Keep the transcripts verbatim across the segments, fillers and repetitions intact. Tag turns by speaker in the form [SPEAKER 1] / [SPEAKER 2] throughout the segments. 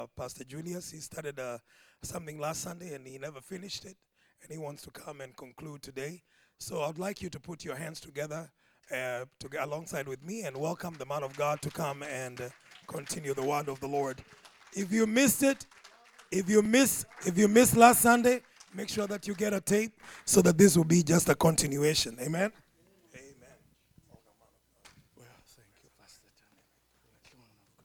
[SPEAKER 1] Uh, Pastor Julius, he started uh, something last Sunday and he never finished it, and he wants to come and conclude today. So I'd like you to put your hands together uh, to, alongside with me and welcome the man of God to come and uh, continue the word of the Lord. If you missed it, if you miss, if you missed last Sunday, make sure that you get a tape so that this will be just a continuation. Amen. Amen.
[SPEAKER 2] Well, thank you, Pastor Johnny.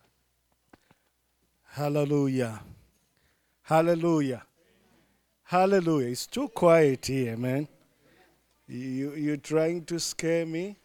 [SPEAKER 2] Hallelujah. Hallelujah. Hallelujah. It's too quiet here, man. You, you're trying to scare me?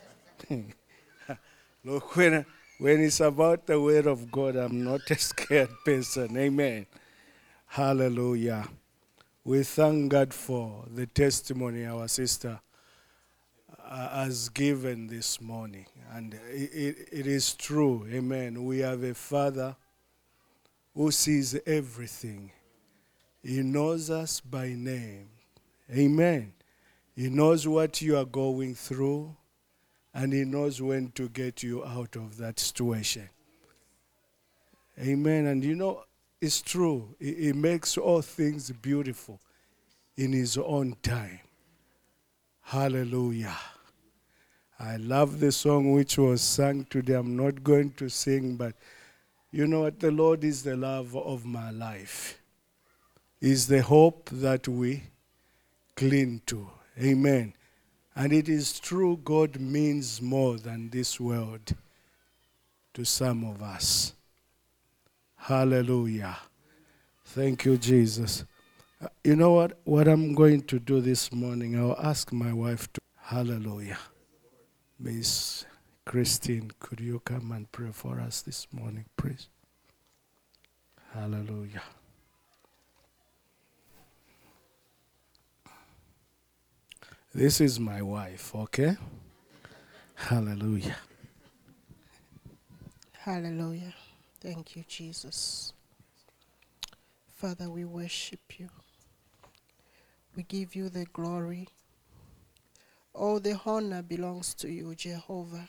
[SPEAKER 2] Look, when, when it's about the word of God, I'm not a scared person. Amen. Hallelujah. We thank God for the testimony our sister uh, has given this morning. And it, it, it is true. Amen. We have a Father who sees everything. He knows us by name. Amen. He knows what you are going through, and He knows when to get you out of that situation. Amen. And you know, it's true. He, he makes all things beautiful in His own time. Hallelujah. I love the song which was sung today. I'm not going to sing, but you know what? The Lord is the love of my life. Is the hope that we cling to. Amen. And it is true, God means more than this world to some of us. Hallelujah. Thank you, Jesus. Uh, You know what? What I'm going to do this morning, I'll ask my wife to. Hallelujah. Miss Christine, could you come and pray for us this morning, please? Hallelujah. This is my wife, okay? Hallelujah.
[SPEAKER 3] Hallelujah. Thank you, Jesus. Father, we worship you. We give you the glory. All the honor belongs to you, Jehovah.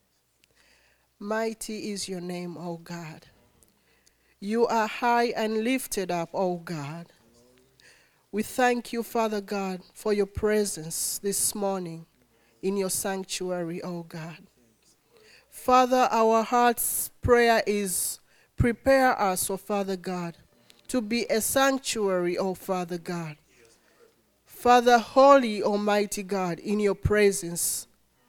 [SPEAKER 3] Mighty is your name, O God. You are high and lifted up, O God. We thank you, Father God, for your presence this morning in your sanctuary, O God. Father, our heart's prayer is prepare us, O Father God, to be a sanctuary, O Father God. Father, holy, almighty God, in your presence.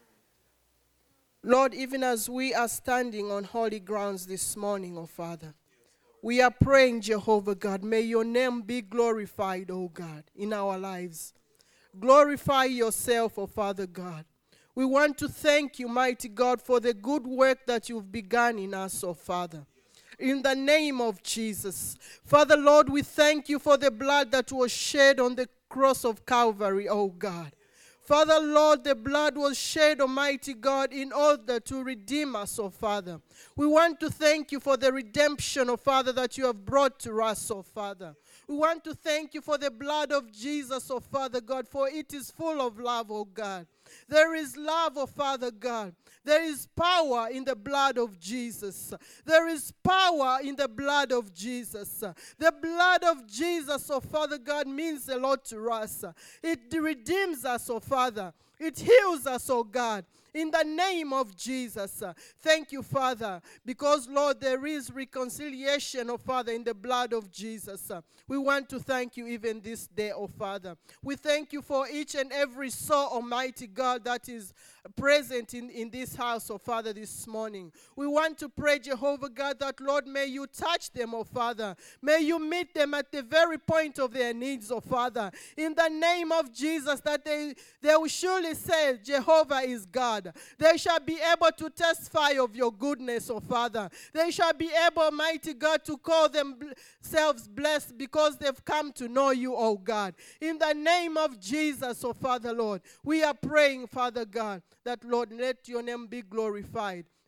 [SPEAKER 3] Lord, even as we are standing on holy grounds this morning, O Father, we are praying, Jehovah God, may your name be glorified, O God, in our lives. Glorify yourself, O Father God. We want to thank you, mighty God, for the good work that you've begun in us, O Father. In the name of Jesus. Father, Lord, we thank you for the blood that was shed on the cross of Calvary, O God. Father, Lord, the blood was shed, Almighty God, in order to redeem us, O Father. We want to thank you for the redemption, O Father, that you have brought to us, O Father. We want to thank you for the blood of Jesus, O Father God, for it is full of love, O God. There is love, O Father God. There is power in the blood of Jesus. There is power in the blood of Jesus. The blood of Jesus, oh Father God, means a lot to us. It redeems us, oh Father. It heals us, oh God. In the name of Jesus. Thank you, Father, because, Lord, there is reconciliation, oh Father, in the blood of Jesus. We want to thank you even this day, oh Father. We thank you for each and every soul, Almighty God, that is present in, in this house, oh Father, this morning. We want to pray, Jehovah God, that, Lord, may you touch them, oh Father. May you meet them at the very point of their needs, oh Father. In the name of Jesus, that they, they will surely say, Jehovah is God. They shall be able to testify of your goodness, oh Father. They shall be able, mighty God, to call themselves blessed because they've come to know you, oh God. In the name of Jesus, oh Father, Lord, we are praying, Father God, that, Lord, let your name be glorified.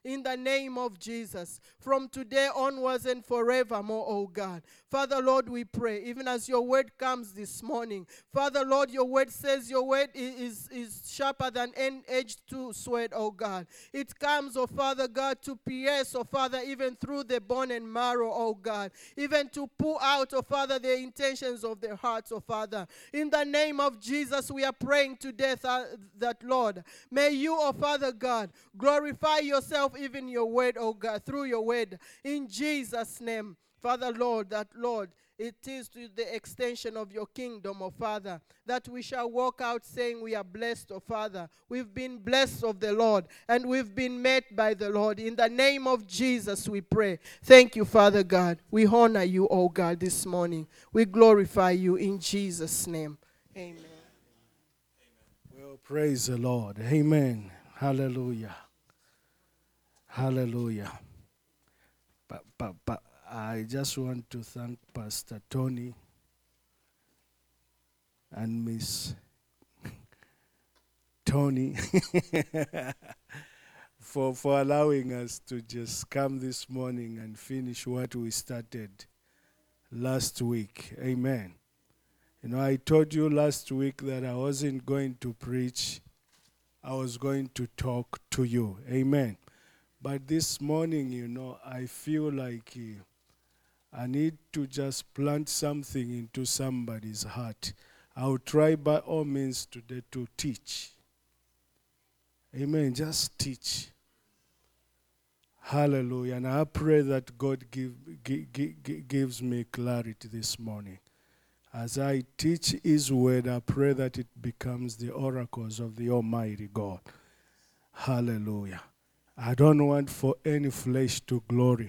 [SPEAKER 3] in the name of Jesus, from today onwards and forevermore, oh God. Father, Lord, we pray, even as your word comes this morning. Father, Lord, your word says your word is, is, is sharper than any edged two-sword, oh God. It comes, oh Father God, to pierce, oh Father, even through the bone and marrow, oh God. Even to pull out, oh Father, the intentions of their hearts, oh Father. In the name of Jesus, we are praying today uh, that, Lord, may you, oh Father God, glorify yourself even your word, oh God, through your word. In Jesus' name, Father, Lord, that, Lord, it is to the extension of your kingdom, oh Father, that we shall walk out saying we are blessed, oh Father. We've been blessed of the Lord, and we've been met by the Lord. In the name of Jesus, we pray. Thank you, Father God. We honor you, oh God, this morning. We glorify you in Jesus' name. Amen.
[SPEAKER 2] Well, praise the Lord. Amen. Hallelujah. Hallelujah. But, but, but I just want to thank Pastor Tony and Miss Tony for, for allowing us to just come this morning and finish what we started last week. Amen. You know, I told you last week that I wasn't going to preach. I was going to talk to you. Amen. But this morning, you know, I feel like uh, I need to just plant something into somebody's heart. I'll try by all means today to teach. Amen. Just teach. Hallelujah. And I pray that God give, give, give, gives me clarity this morning. As I teach his word, I pray that it becomes the oracles of the Almighty God. Hallelujah. I don't want for any flesh to glory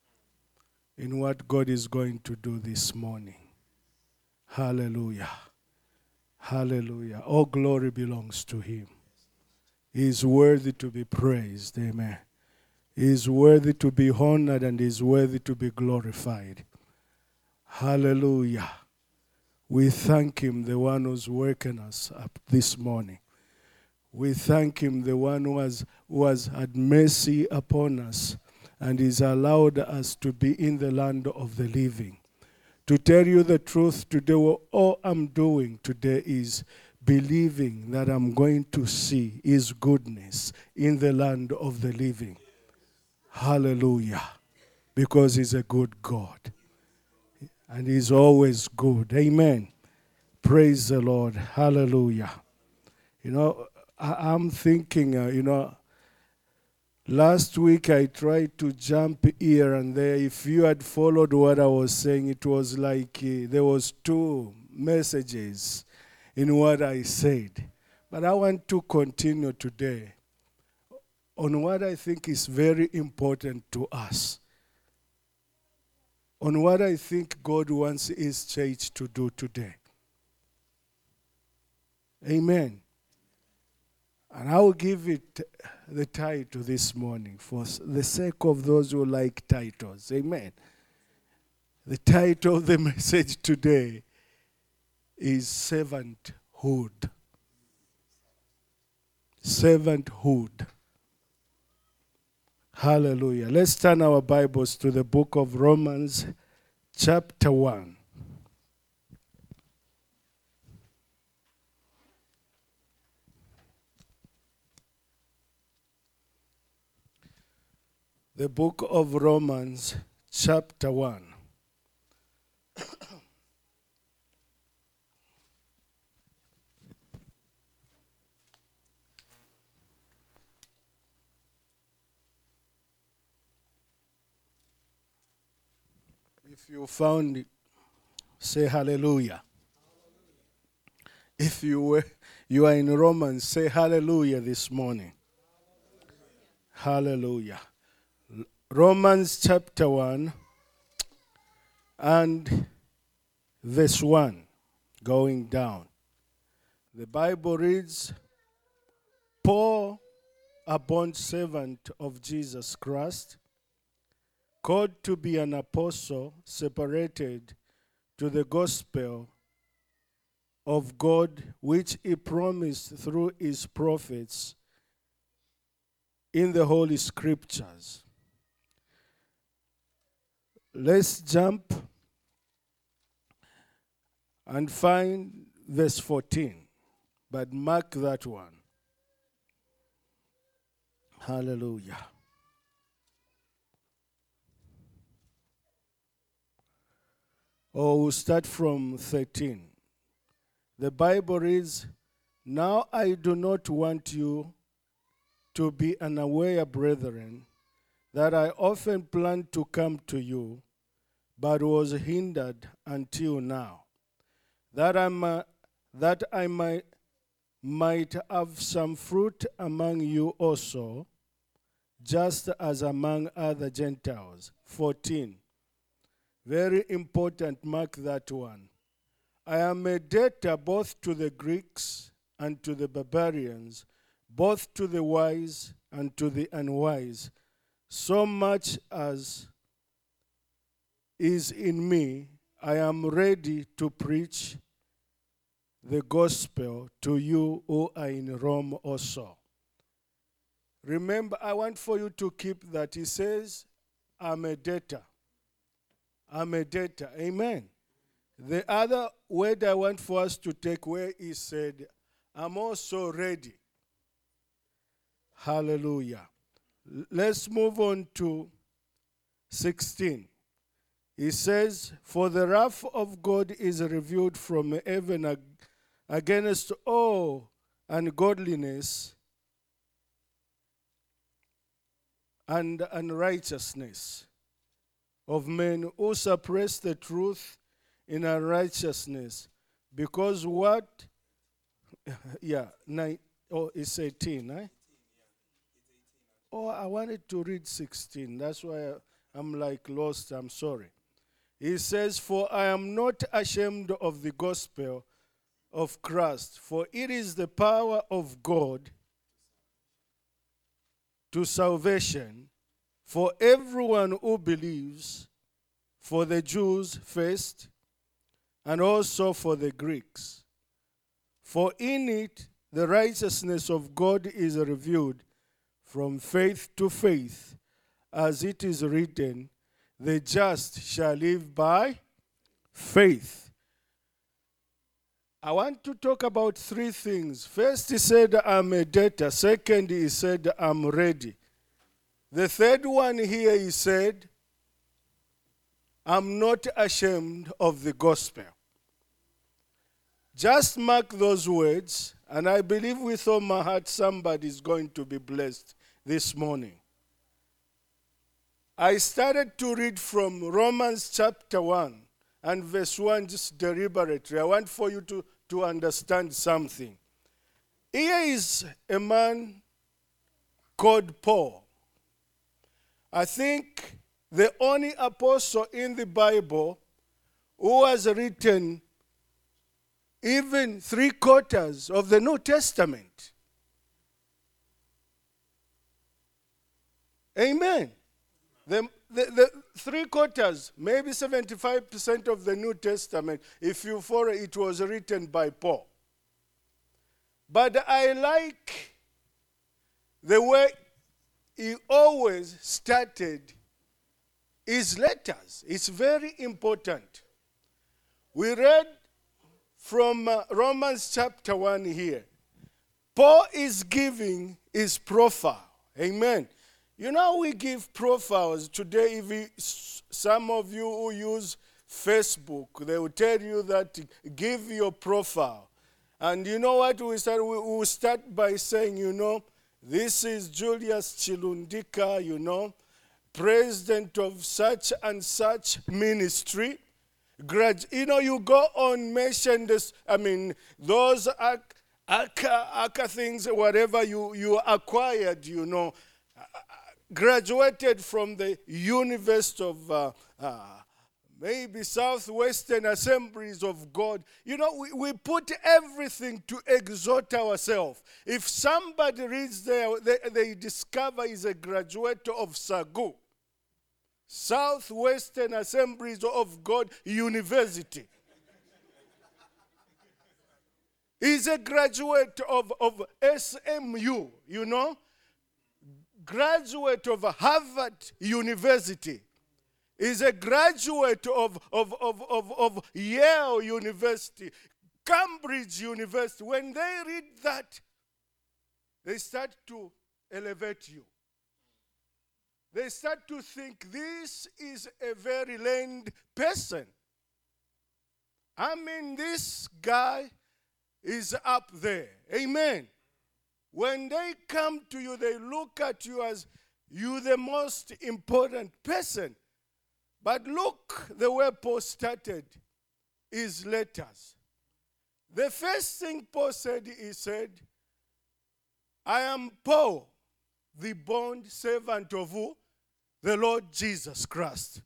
[SPEAKER 2] in what God is going to do this morning. Hallelujah. Hallelujah. All glory belongs to him. He is worthy to be praised. Amen. He is worthy to be honored and he is worthy to be glorified. Hallelujah. We thank him, the one who's waking us up this morning. We thank him, the one who has, who has had mercy upon us and has allowed us to be in the land of the living. To tell you the truth today, all I'm doing today is believing that I'm going to see his goodness in the land of the living. Hallelujah. Because he's a good God. And he's always good. Amen. Praise the Lord. Hallelujah. You know, I, I'm thinking, uh, you know, last week I tried to jump here and there. If you had followed what I was saying, it was like uh, there was two messages in what I said. But I want to continue today on what I think is very important to us. On what I think God wants his church to do today. Amen. And I will give it the title this morning for the sake of those who like titles. Amen. The title of the message today is Servanthood. Servanthood. Hallelujah. Let's turn our Bibles to the book of Romans, chapter one. The book of Romans, chapter one. If you found it, say hallelujah. If you were you are in Romans, say hallelujah this morning. Hallelujah. Romans chapter one and verse one, going down. The Bible reads, Paul, a bondservant of Jesus Christ, called to be an apostle, separated to the gospel of God, which he promised through his prophets in the Holy Scriptures. Let's jump and find verse fourteen, but mark that one. Hallelujah. Or we'll start from thirteen. The Bible reads, "Now I do not want you to be unaware, brethren, that I often planned to come to you, but was hindered until now, that I might, that I might, might have some fruit among you also, just as among other Gentiles." fourteen. Very important, mark that one. "I am a debtor both to the Greeks and to the barbarians, both to the wise and to the unwise. So much as is in me, I am ready to preach the gospel to you who are in Rome also." Remember, I want for you to keep that. He says, I'm a debtor. I'm a debtor. Amen. The other word I want for us to take where he said, I'm also ready. Hallelujah. Let's move on to sixteen. He says, "For the wrath of God is revealed from heaven ag- against all ungodliness and unrighteousness of men who suppress the truth in unrighteousness, because what," yeah, nine, oh, it's eighteen, eh? Oh, I wanted to read sixteen. That's why I'm like lost. I'm sorry. He says, "For I am not ashamed of the gospel of Christ, for it is the power of God to salvation for everyone who believes, for the Jews first, and also for the Greeks. For in it the righteousness of God is revealed from faith to faith, as it is written, the just shall live by faith." I want to talk about three things. First, he said, I'm a debtor. Second, he said, I'm ready. The third one here, he said, I'm not ashamed of the gospel. Just mark those words, and I believe with all my heart somebody is going to be blessed this morning. I started to read from Romans chapter one and verse one just deliberately. I want for you to, to understand something. Here is a man called Paul. I think the only apostle in the Bible who has written even three quarters of the New Testament. Amen. The, the, the three quarters, maybe seventy-five percent of the New Testament, if you follow, it was written by Paul. But I like the way he always started his letters. It's very important. We read from uh, Romans chapter one here. Paul is giving his profile. Amen. You know, we give profiles today. If we, some of you who use Facebook, they will tell you that give your profile. And you know what we start? We will start by saying, you know, this is Julius Chilundika, you know, president of such and such ministry. Grad, you know, you go on mention this, I mean, those aka, aka things, whatever you, you acquired, you know, graduated from the University of uh, uh, maybe Southwestern Assemblies of God. You know, we, we put everything to exhort ourselves. If somebody reads there, they, they discover he's a graduate of SAGU, Southwestern Assemblies of God University. He's a graduate of, of S M U, you know. graduate of Harvard University, is a graduate of, of, of, of, of Yale University, Cambridge University. When they read that, they start to elevate you. They start to think this is a very learned person. I mean, this guy is up there. Amen. When they come to you, they look at you as you the most important person. But look the way Paul started his letters. The first thing Paul said, he said, I am Paul, the bond servant of who? The Lord Jesus Christ.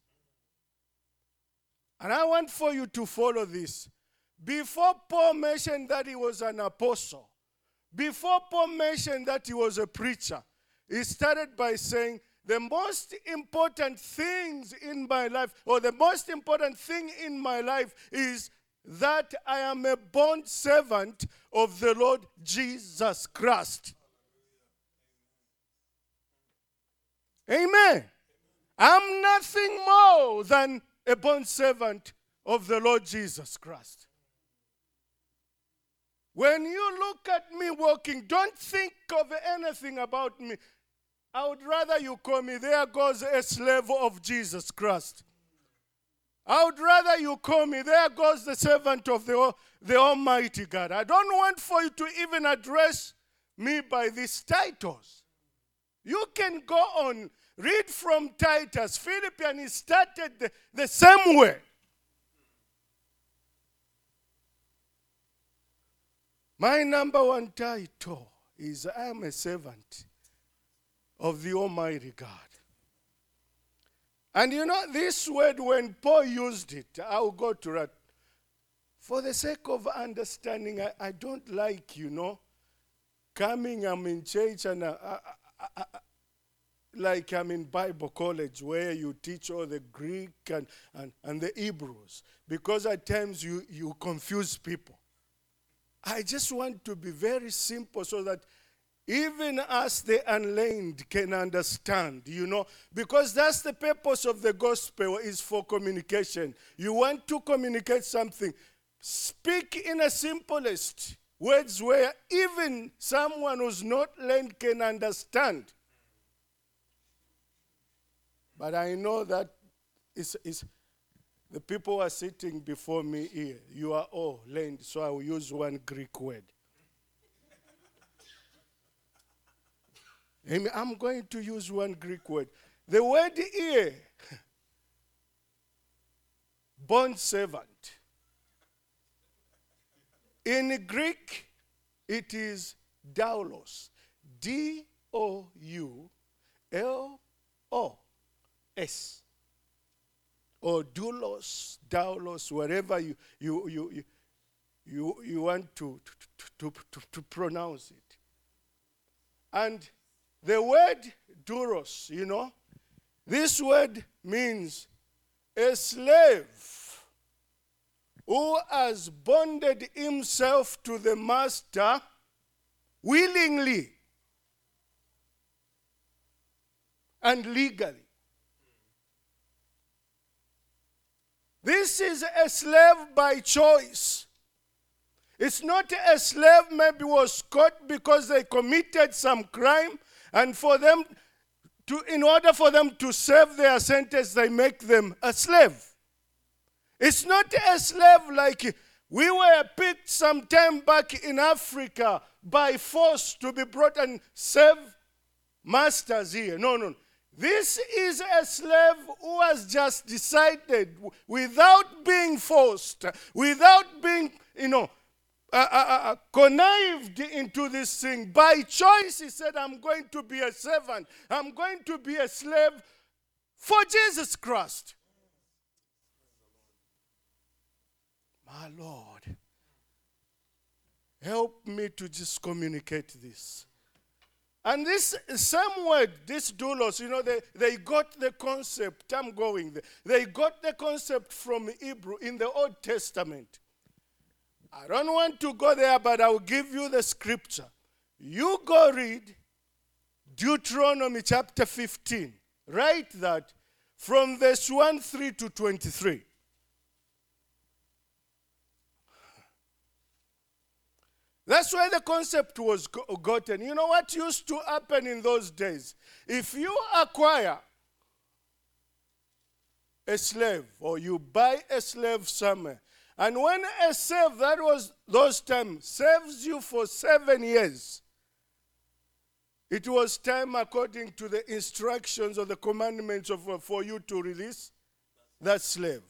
[SPEAKER 2] And I want for you to follow this. Before Paul mentioned that he was an apostle, before Paul mentioned that he was a preacher, he started by saying, the most important things in my life, or the most important thing in my life is that I am a bond servant of the Lord Jesus Christ. Amen. I'm nothing more than a bond servant of the Lord Jesus Christ. When you look at me walking, don't think of anything about me. I would rather you call me, there goes a slave of Jesus Christ. I would rather you call me, there goes the servant of the, the Almighty God. I don't want for you to even address me by these titles. You can go on, read from Titus. Philippians, he started the, the same way. My number one title is I am a servant of the Almighty God. And you know, this word, when Paul used it, I'll go to that. For the sake of understanding, I, I don't like, you know, coming, I'm in church and I, I, I, I, like I'm in Bible college where you teach all the Greek and, and, and the Hebrews. Because at times you, you confuse people. I just want to be very simple so that even us, the unlearned, can understand, you know. Because that's the purpose of the gospel, is for communication. You want to communicate something. Speak in the simplest words where even someone who's not learned can understand. But I know that it's, it's, the people who are sitting before me here, you are all learned, so I will use one Greek word. I'm going to use one Greek word. The word here, bond servant. In Greek, it is doulos. D O U L O S. Or doulos, doulos, wherever you, you, you, you, you, you want to, to, to, to, to pronounce it. And the word doulos, you know, this word means a slave who has bonded himself to the master willingly and legally. This is a slave by choice. It's not a slave maybe was caught because they committed some crime, and for them to, in order for them to serve their sentence, they make them a slave. It's not a slave like we were picked some time back in Africa by force to be brought and serve masters here. No, no. This is a slave who has just decided, without being forced, without being, you know, uh, uh, uh, connived into this thing. By choice, he said, I'm going to be a servant. I'm going to be a slave for Jesus Christ. My Lord, help me to just communicate this. And this same word, this doulos, you know, they, they got the concept. I'm going there. They got the concept from Hebrew in the Old Testament. I don't want to go there, but I'll give you the scripture. You go read Deuteronomy chapter fifteen. Write that from verse one, three to twenty-three. That's where the concept was gotten. You know what used to happen in those days? If you acquire a slave or you buy a slave somewhere, and when a slave, that was those times, serves you for seven years, it was time according to the instructions or the commandments of, for you to release that slave.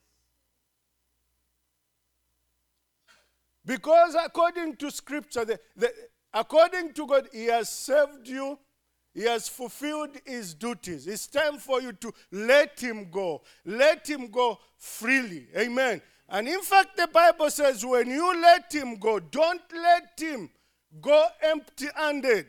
[SPEAKER 2] Because according to Scripture, the, the, according to God, He has served you. He has fulfilled His duties. It's time for you to let Him go. Let Him go freely. Amen. And in fact, the Bible says when you let Him go, don't let Him go empty-handed.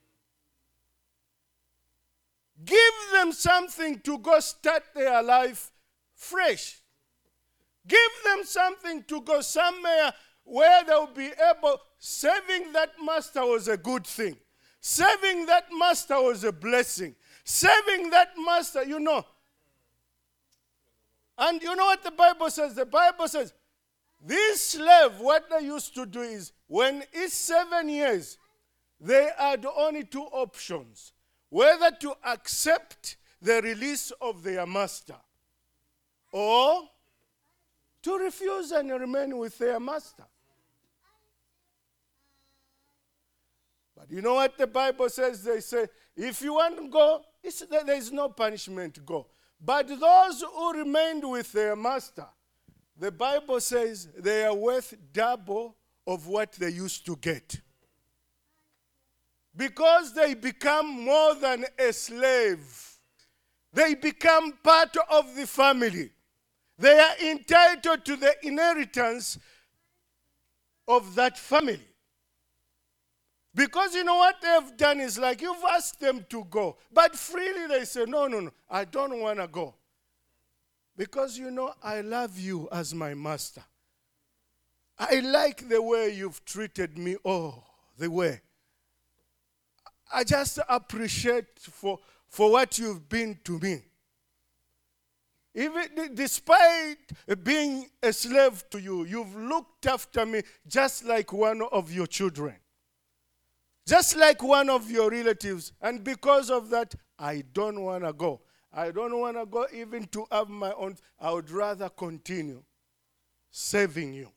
[SPEAKER 2] Give them something to go start their life fresh. Give them something to go somewhere where they'll be able. Serving that master was a good thing. Serving that master was a blessing. Serving that master, you know. And you know what the Bible says? The Bible says, this slave, what they used to do is, when it's seven years, they had only two options. Whether to accept the release of their master or to refuse and remain with their master. But you know what the Bible says? They say, if you want to go, it's, there is no punishment, go. But those who remained with their master, the Bible says they are worth double of what they used to get. Because they become more than a slave. They become part of the family. They are entitled to the inheritance of that family. Because you know what they've done is like you've asked them to go. But freely they say, no, no, no, I don't want to go. Because you know, I love you as my master. I like the way you've treated me. Oh, the way. I just appreciate for, for what you've been to me. Even despite being a slave to you, you've looked after me just like one of your children. Just like one of your relatives. And because of that, I don't want to go. I don't want to go even to have my own. I would rather continue serving you.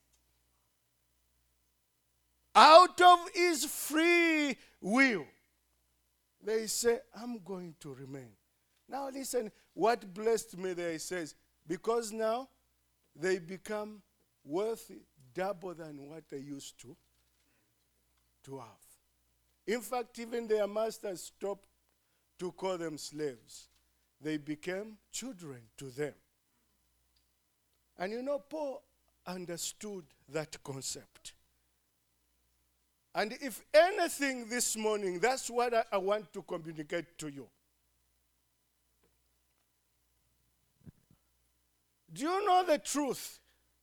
[SPEAKER 2] Out of his free will, they say, I'm going to remain. Now listen, what blessed me there, he says, because now they become worth double than what they used to, to have. In fact, even their masters stopped to call them slaves. They became children to them. And you know, Paul understood that concept. And if anything this morning, that's what I, I want to communicate to you. Do you know the truth?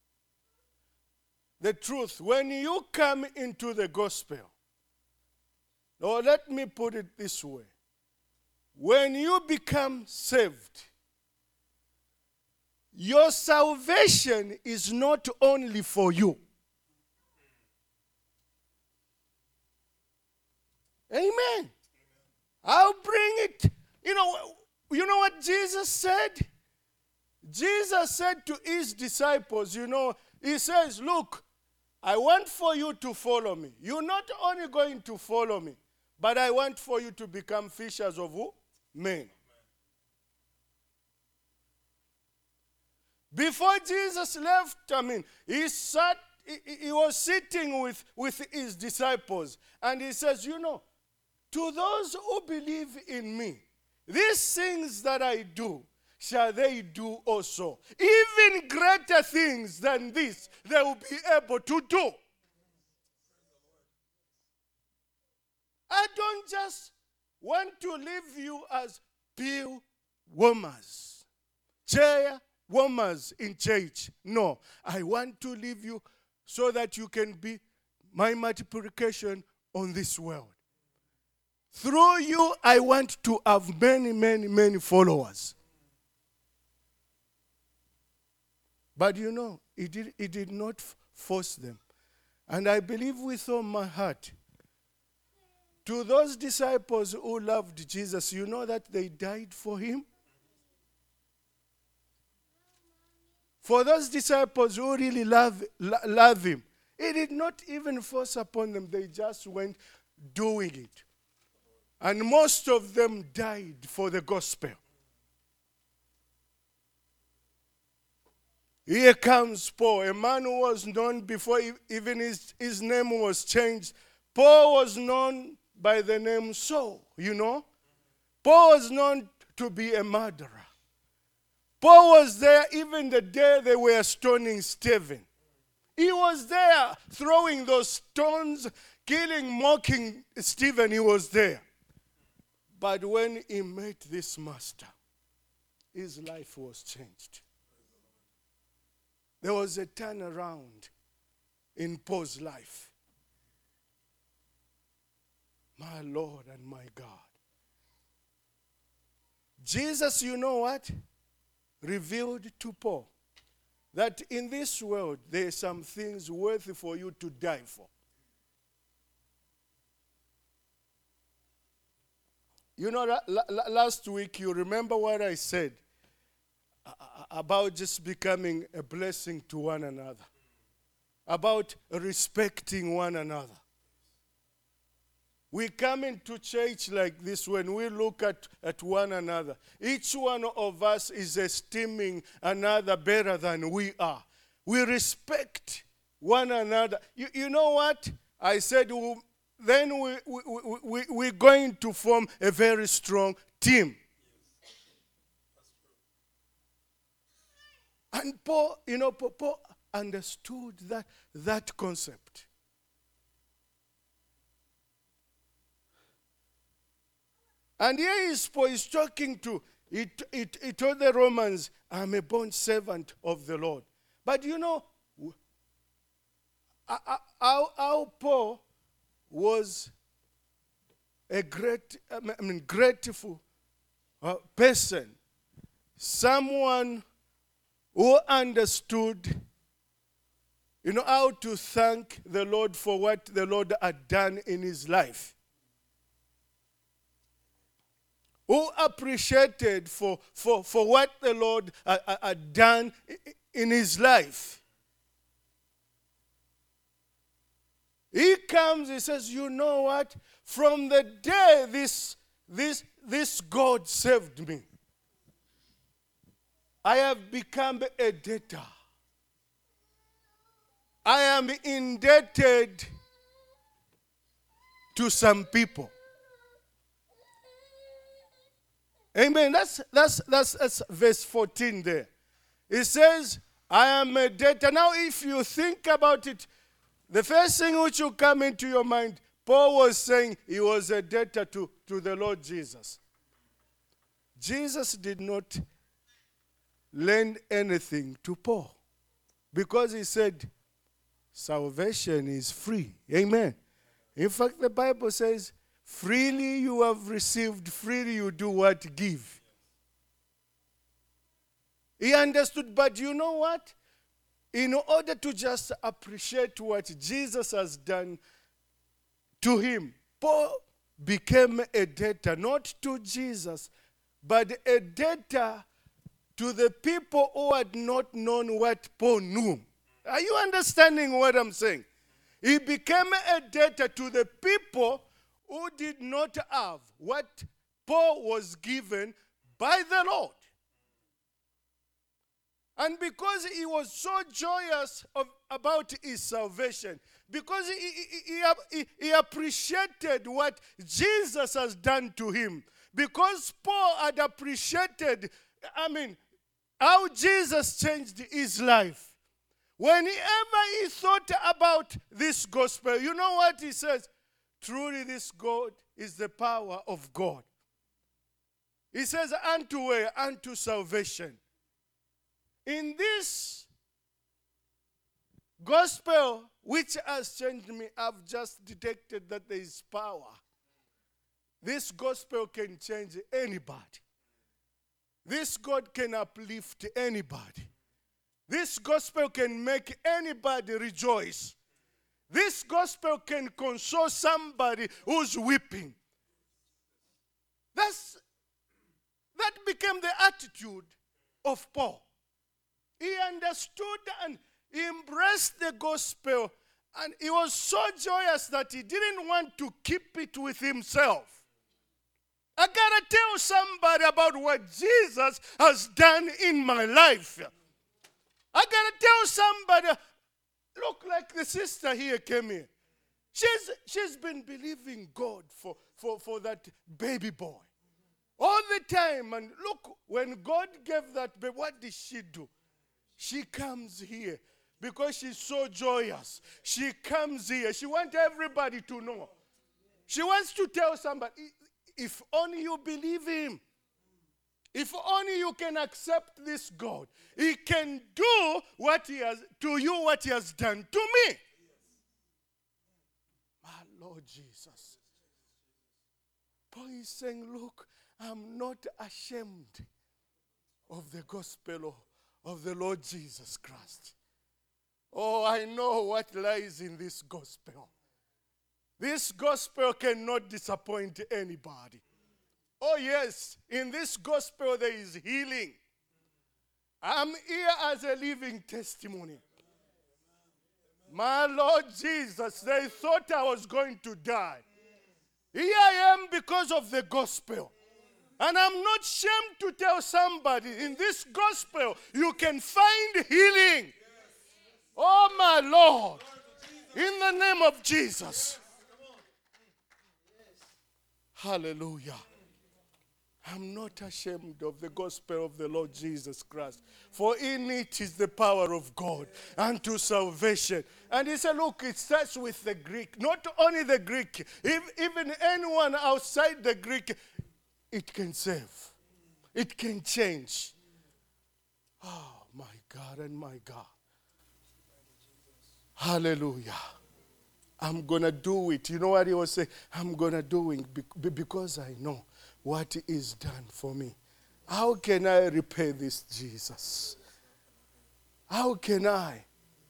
[SPEAKER 2] The truth, when you come into the gospel, or let me put it this way. When you become saved, your salvation is not only for you. Amen. I'll bring it. You know, you know what Jesus said? Jesus said to his disciples, you know, he says, look, I want for you to follow me. You're not only going to follow me, but I want for you to become fishers of who? Men. Before Jesus left, I mean, he sat, he, he was sitting with, with his disciples, and he says, you know, to those who believe in me, these things that I do, shall they do also. Even greater things than this, they will be able to do. I don't just want to leave you as pew warmers, chair warmers in church. No, I want to leave you so that you can be my multiplication on this world. Through you, I want to have many, many, many followers. But you know, he did, he did not force them. And I believe with all my heart, to those disciples who loved Jesus, you know that they died for him? For those disciples who really love, lo- love him, he did not even force upon them. They just went doing it. And most of them died for the gospel. Here comes Paul, a man who was known before even his, his name was changed. Paul was known by the name Saul, you know. Paul was known to be a murderer. Paul was there even the day they were stoning Stephen. He was there throwing those stones, killing, mocking Stephen. He was there. But when he met this master, his life was changed. There was a turnaround in Paul's life. My Lord and my God. Jesus, you know what? Revealed to Paul that in this world there are some things worthy for you to die for. You know, last week you remember what I said about just becoming a blessing to one another, about respecting one another. We come into church like this when we look at, at one another. Each one of us is esteeming another better than we are. We respect one another. You, you know what? I said, well, then we, we, we, we, we're going to form a very strong team. And Paul, you know, Paul understood that, that concept. And here is Paul is talking to, he, he, he told the Romans, I'm a bond servant of the Lord. But you know, how, how Paul was a great, I mean, grateful uh, person. Someone who understood, you know, how to thank the Lord for what the Lord had done in his life. Who appreciated for, for, for what the Lord had, had done in his life. He comes, he says, you know what? From the day this, this, this God saved me, I have become a debtor. I am indebted to some people. Amen. That's, that's, that's, that's verse fourteen there. It says, I am a debtor. Now, if you think about it, the first thing which will come into your mind, Paul was saying he was a debtor to, to the Lord Jesus. Jesus did not lend anything to Paul because he said, salvation is free. Amen. In fact, the Bible says, freely you have received, freely you do what? Give. He understood, but you know what? In order to just appreciate what Jesus has done to him, Paul became a debtor, not to Jesus, but a debtor to the people who had not known what Paul knew. Are you understanding what I'm saying? He became a debtor to the people who did not have what Paul was given by the Lord. And because he was so joyous of, about his salvation, because he, he, he, he appreciated what Jesus has done to him, because Paul had appreciated, I mean, how Jesus changed his life. Whenever he thought about this gospel, you know what he says? Truly this God is the power of God. He says, unto where? Unto salvation. In this gospel, which has changed me, I've just detected that there is power. this gospel can change anybody. This God can uplift anybody. This gospel can make anybody rejoice. This gospel can console somebody who's weeping. That's, that became the attitude of Paul. He understood and he embraced the gospel, and he was so joyous that he didn't want to keep it with himself. I gotta tell somebody about what Jesus has done in my life. I gotta tell somebody, look, like the sister here came here. She's, she's been believing God for, for, for that baby boy all the time. And look, when God gave that baby, what did she do? She comes here because she's so joyous. She comes here. She wants everybody to know. She wants to tell somebody, if only you believe him. If only you can accept this God. He can do what he has to you, what he has done to me. My Lord Jesus. Paul is saying, look, I'm not ashamed of the gospel of the Lord Jesus Christ. Oh, I know what lies in this gospel. This gospel cannot disappoint anybody. Oh yes, in this gospel there is healing. I'm here as a living testimony. My Lord Jesus, they thought I was going to die. Here I am because of the gospel. And I'm not ashamed to tell somebody, in this gospel you can find healing. Oh my Lord, in the name of Jesus. Hallelujah. I'm not ashamed of the gospel of the Lord Jesus Christ. For in it is the power of God unto salvation. And he said, look, it starts with the Greek. Not only the Greek, if, even anyone outside the Greek, it can save. It can change. Oh, my God and my God. Hallelujah. I'm going to do it. You know what he was saying? I'm going to do it because I know what is done for me. How can I repay this Jesus? How can I?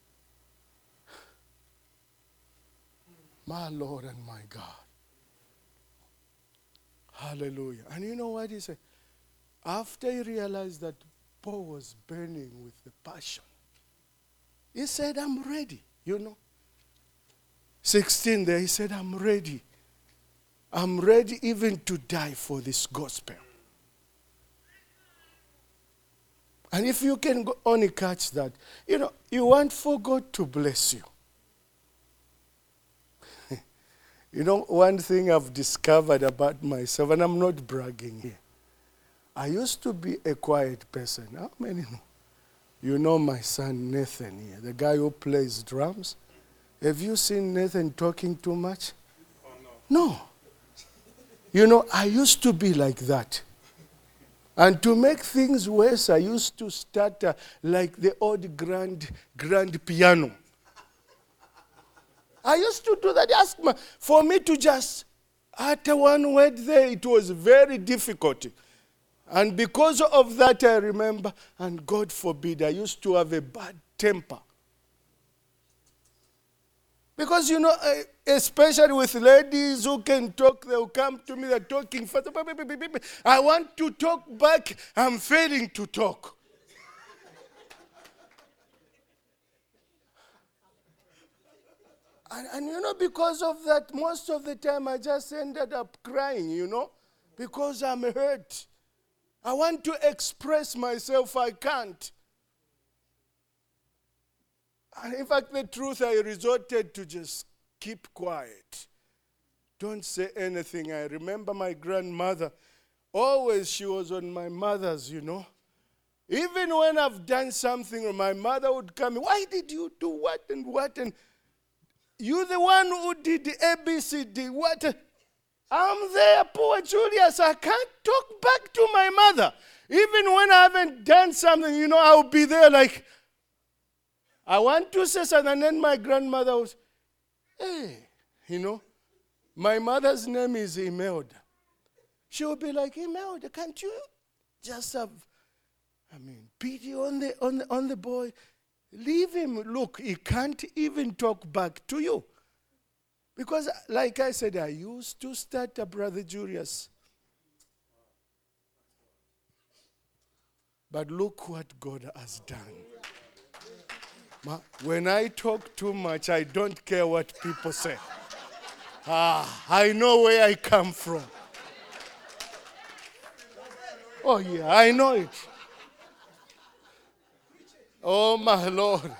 [SPEAKER 2] My Lord and my God. Hallelujah. And you know what he said? After he realized that Paul was burning with the passion, he said, I'm ready, you know. sixteen there, he said, I'm ready. I'm ready even to die for this gospel. And if you can go only catch that, you know, you want for God to bless you. You know, one thing I've discovered about myself, and I'm not bragging here, I used to be a quiet person. How many know? You know my son Nathan here, the guy who plays drums. Have you seen Nathan talking too much? Oh, no. No. You know, I used to be like that. And to make things worse, I used to start uh, like the old grand, grand piano. I used to do that. Ask me, for me to just utter one word there, it was very difficult. And because of that, I remember, and God forbid, I used to have a bad temper. Because, you know, especially with ladies who can talk, they'll come to me, they're talking fast. I want to talk back, I'm failing to talk. And, and, you know, because of that, most of the time I just ended up crying, you know, because I'm hurt. I want to express myself, I can't. And in fact, the truth, I resorted to just keep quiet. Don't say anything. I remember my grandmother, always she was on my mother's, you know. Even when I've done something, my mother would come, why did you do what and what? And you the one who did the A B C D, what? I'm there, poor Julius. I can't talk back to my mother. Even when I haven't done something, you know, I'll be there like, I want to say something. And then my grandmother was, hey, you know, my mother's name is Imelda. She will be like, Imelda, can't you just have, I mean, pity on the, on the, on the boy? Leave him. Look, he can't even talk back to you. Because, like I said, I used to stutter, Brother Julius. But look what God has done. Ma, when I talk too much, I don't care what people say. Ah, I know where I come from. Oh, yeah, I know it. Oh, my Lord.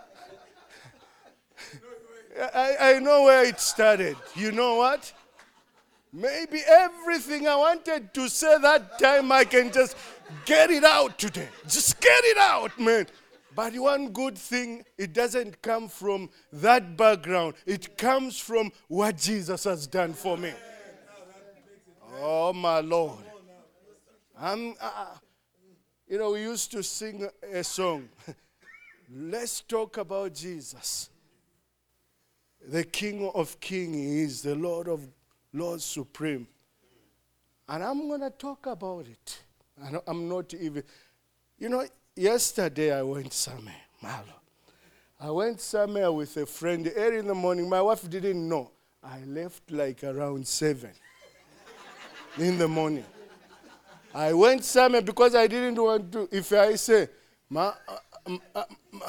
[SPEAKER 2] I, I know where it started. You know what? Maybe everything I wanted to say that time, I can just get it out today. Just get it out, man. But one good thing, it doesn't come from that background. It comes from what Jesus has done for me. Oh, my Lord. I'm, uh, you know, we used to sing a song. Let's talk about Jesus. The King of Kings is the Lord of Lords Supreme. And I'm going to talk about it. I'm not even, you know, yesterday I went somewhere, Malo. I went somewhere with a friend early in the morning. My wife didn't know. I left like around seven in the morning. I went somewhere because I didn't want to, if I say, ma, uh, um, uh, ma.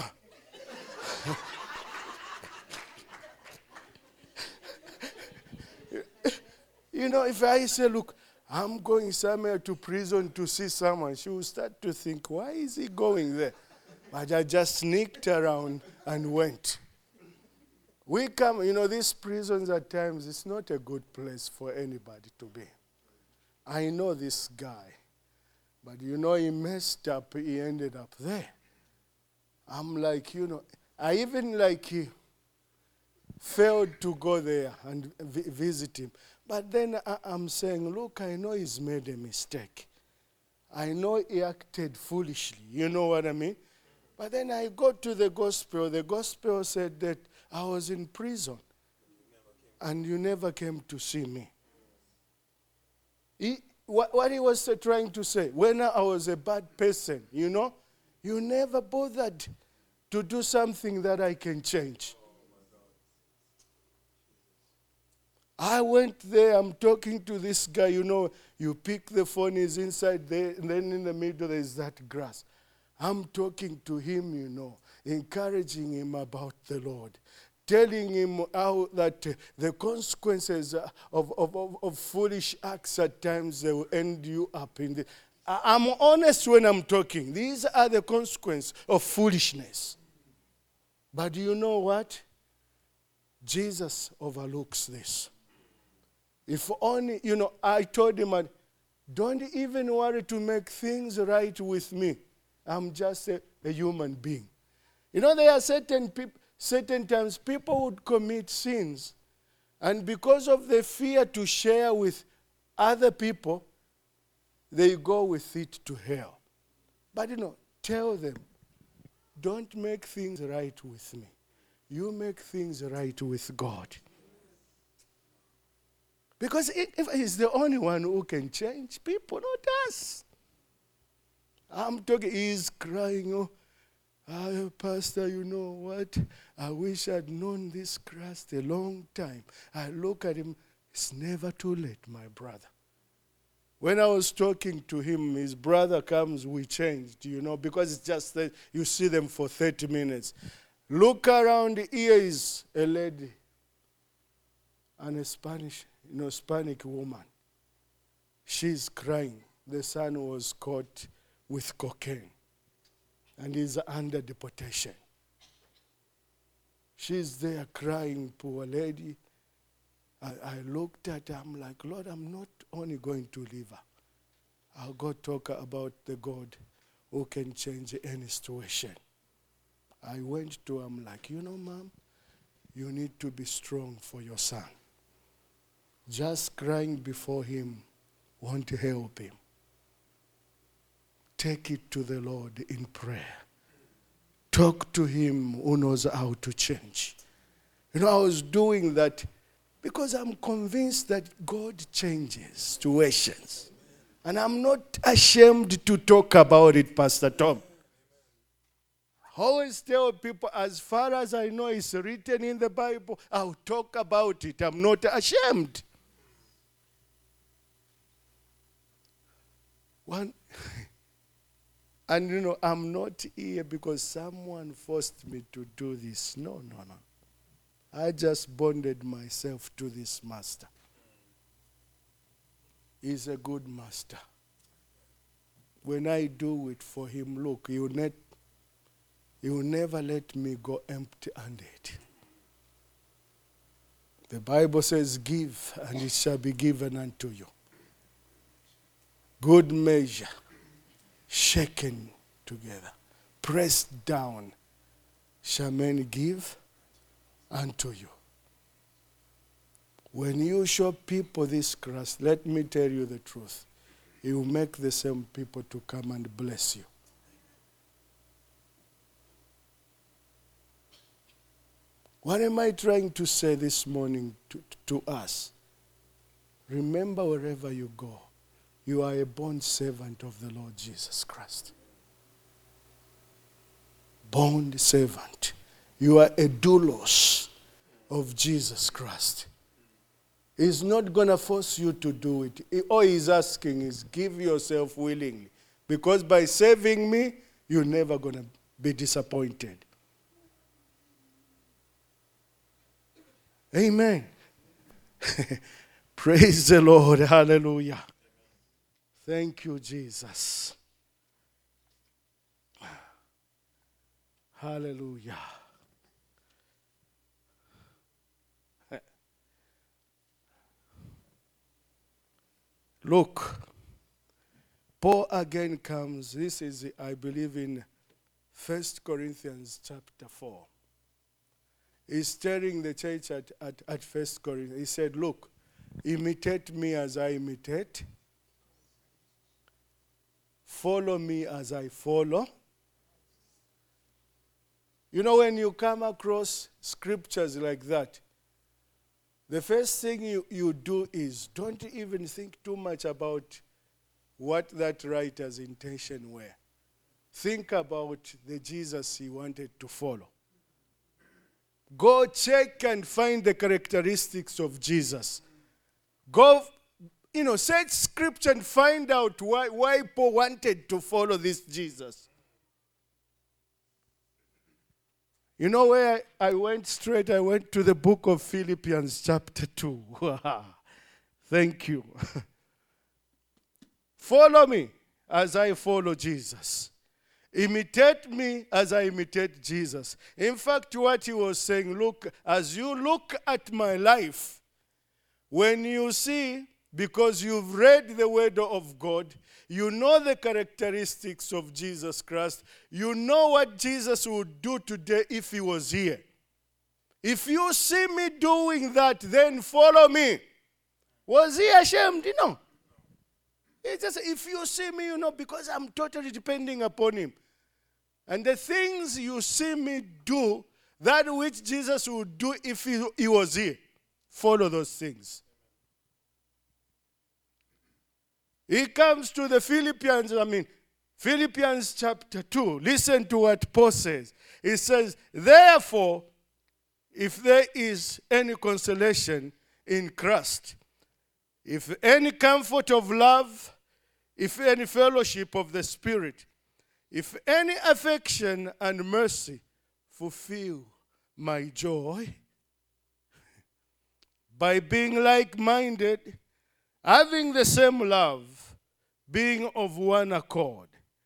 [SPEAKER 2] You know, if I say, look, I'm going somewhere to prison to see someone, she will start to think, why is he going there? But I just sneaked around and went. We come, you know, these prisons at times, it's not a good place for anybody to be. I know this guy, but you know, he messed up, he ended up there. I'm like, you know, I even like he failed to go there and vi- visit him. But then I, I'm saying, look, I know he's made a mistake. I know he acted foolishly, you know what I mean? But then I got to the gospel. The gospel said that I was in prison and you never came to see me. He, what, what he was trying to say, when I was a bad person, you know, you never bothered to do something that I can change. I went there, I'm talking to this guy, you know, you pick the phone, he's inside there, and then in the middle there's that grass. I'm talking to him, you know, encouraging him about the Lord, telling him how that uh, the consequences uh, of, of, of, of foolish acts at times, they will end you up in the... I, I'm honest when I'm talking. These are the consequences of foolishness. But you know what? Jesus overlooks this. If only, you know, I told him, don't even worry to make things right with me. I'm just a, a human being. You know, there are certain people, certain times people would commit sins, and because of the fear to share with other people, they go with it to hell. But, you know, tell them, don't make things right with me. You make things right with God. Because if he's the only one who can change people, not us. I'm talking, he's crying, oh, oh, Pastor, you know what? I wish I'd known this Christ a long time. I look at him, it's never too late, my brother. When I was talking to him, his brother comes, we changed, you know, because it's just that you see them for thirty minutes. Look around, here is a lady and a Spanish, you know, Hispanic woman. She's crying. The son was caught with cocaine and is under deportation. She's there crying, poor lady. I, I looked at her, I'm like, Lord, I'm not only going to leave her. I'll go talk about the God who can change any situation. I went to her, I'm like, you know, Mom, you need to be strong for your son. Just crying before him won't help him. Take it to the Lord in prayer. Talk to him who knows how to change. You know, I was doing that Because I'm convinced that God changes situations. And I'm not ashamed to talk about it, Pastor Tom. I always tell people, as far as I know it's written in the Bible, I'll talk about it. I'm not ashamed. One, and you know, I'm not here because someone forced me to do this. No, no, no. I just bonded myself to this master. He's a good master. When I do it for him, look, he will, net, he will never let me go empty-handed. The Bible says, give, and it shall be given unto you. Good measure, shaken together, pressed down, shall men give unto you. When you show people this Christ, let me tell you the truth. He will make the same people to come and bless you. What am I trying to say this morning to, to us? Remember, wherever you go, you are a born servant of the Lord Jesus Christ. Born servant. You are a doulos of Jesus Christ. He's not going to force you to do it. All he's asking is give yourself willingly. Because by saving me, you're never going to be disappointed. Amen. Praise the Lord. Hallelujah. Thank you, Jesus. Hallelujah. Look, Paul again comes. This is, I believe, in First Corinthians chapter four. He's telling the church at, at, at First Corinthians, he said, look, imitate me as I imitate. Follow me as I follow. You know, when you come across scriptures like that, the first thing you, you do is don't even think too much about what that writer's intention were. Think about the Jesus he wanted to follow. Go check and find the characteristics of Jesus. Go, you know, search scripture and find out why, why Paul wanted to follow this Jesus. You know where I, I went straight? I went to the book of Philippians chapter two. Thank you. Follow me as I follow Jesus. Imitate me as I imitate Jesus. In fact, what he was saying, look, as you look at my life, when you see, because you've read the word of God, you know the characteristics of Jesus Christ. You know what Jesus would do today if he was here. If you see me doing that, then follow me. Was he ashamed? You know. It's just, if you see me, you know, because I'm totally depending upon him. And the things you see me do, that which Jesus would do if he, he was here, follow those things. He comes to the Philippians, I mean, Philippians chapter two. Listen to what Paul says. He says, therefore, if there is any consolation in Christ, if any comfort of love, if any fellowship of the Spirit, if any affection and mercy, fulfill my joy by being like-minded, having the same love, being of one accord,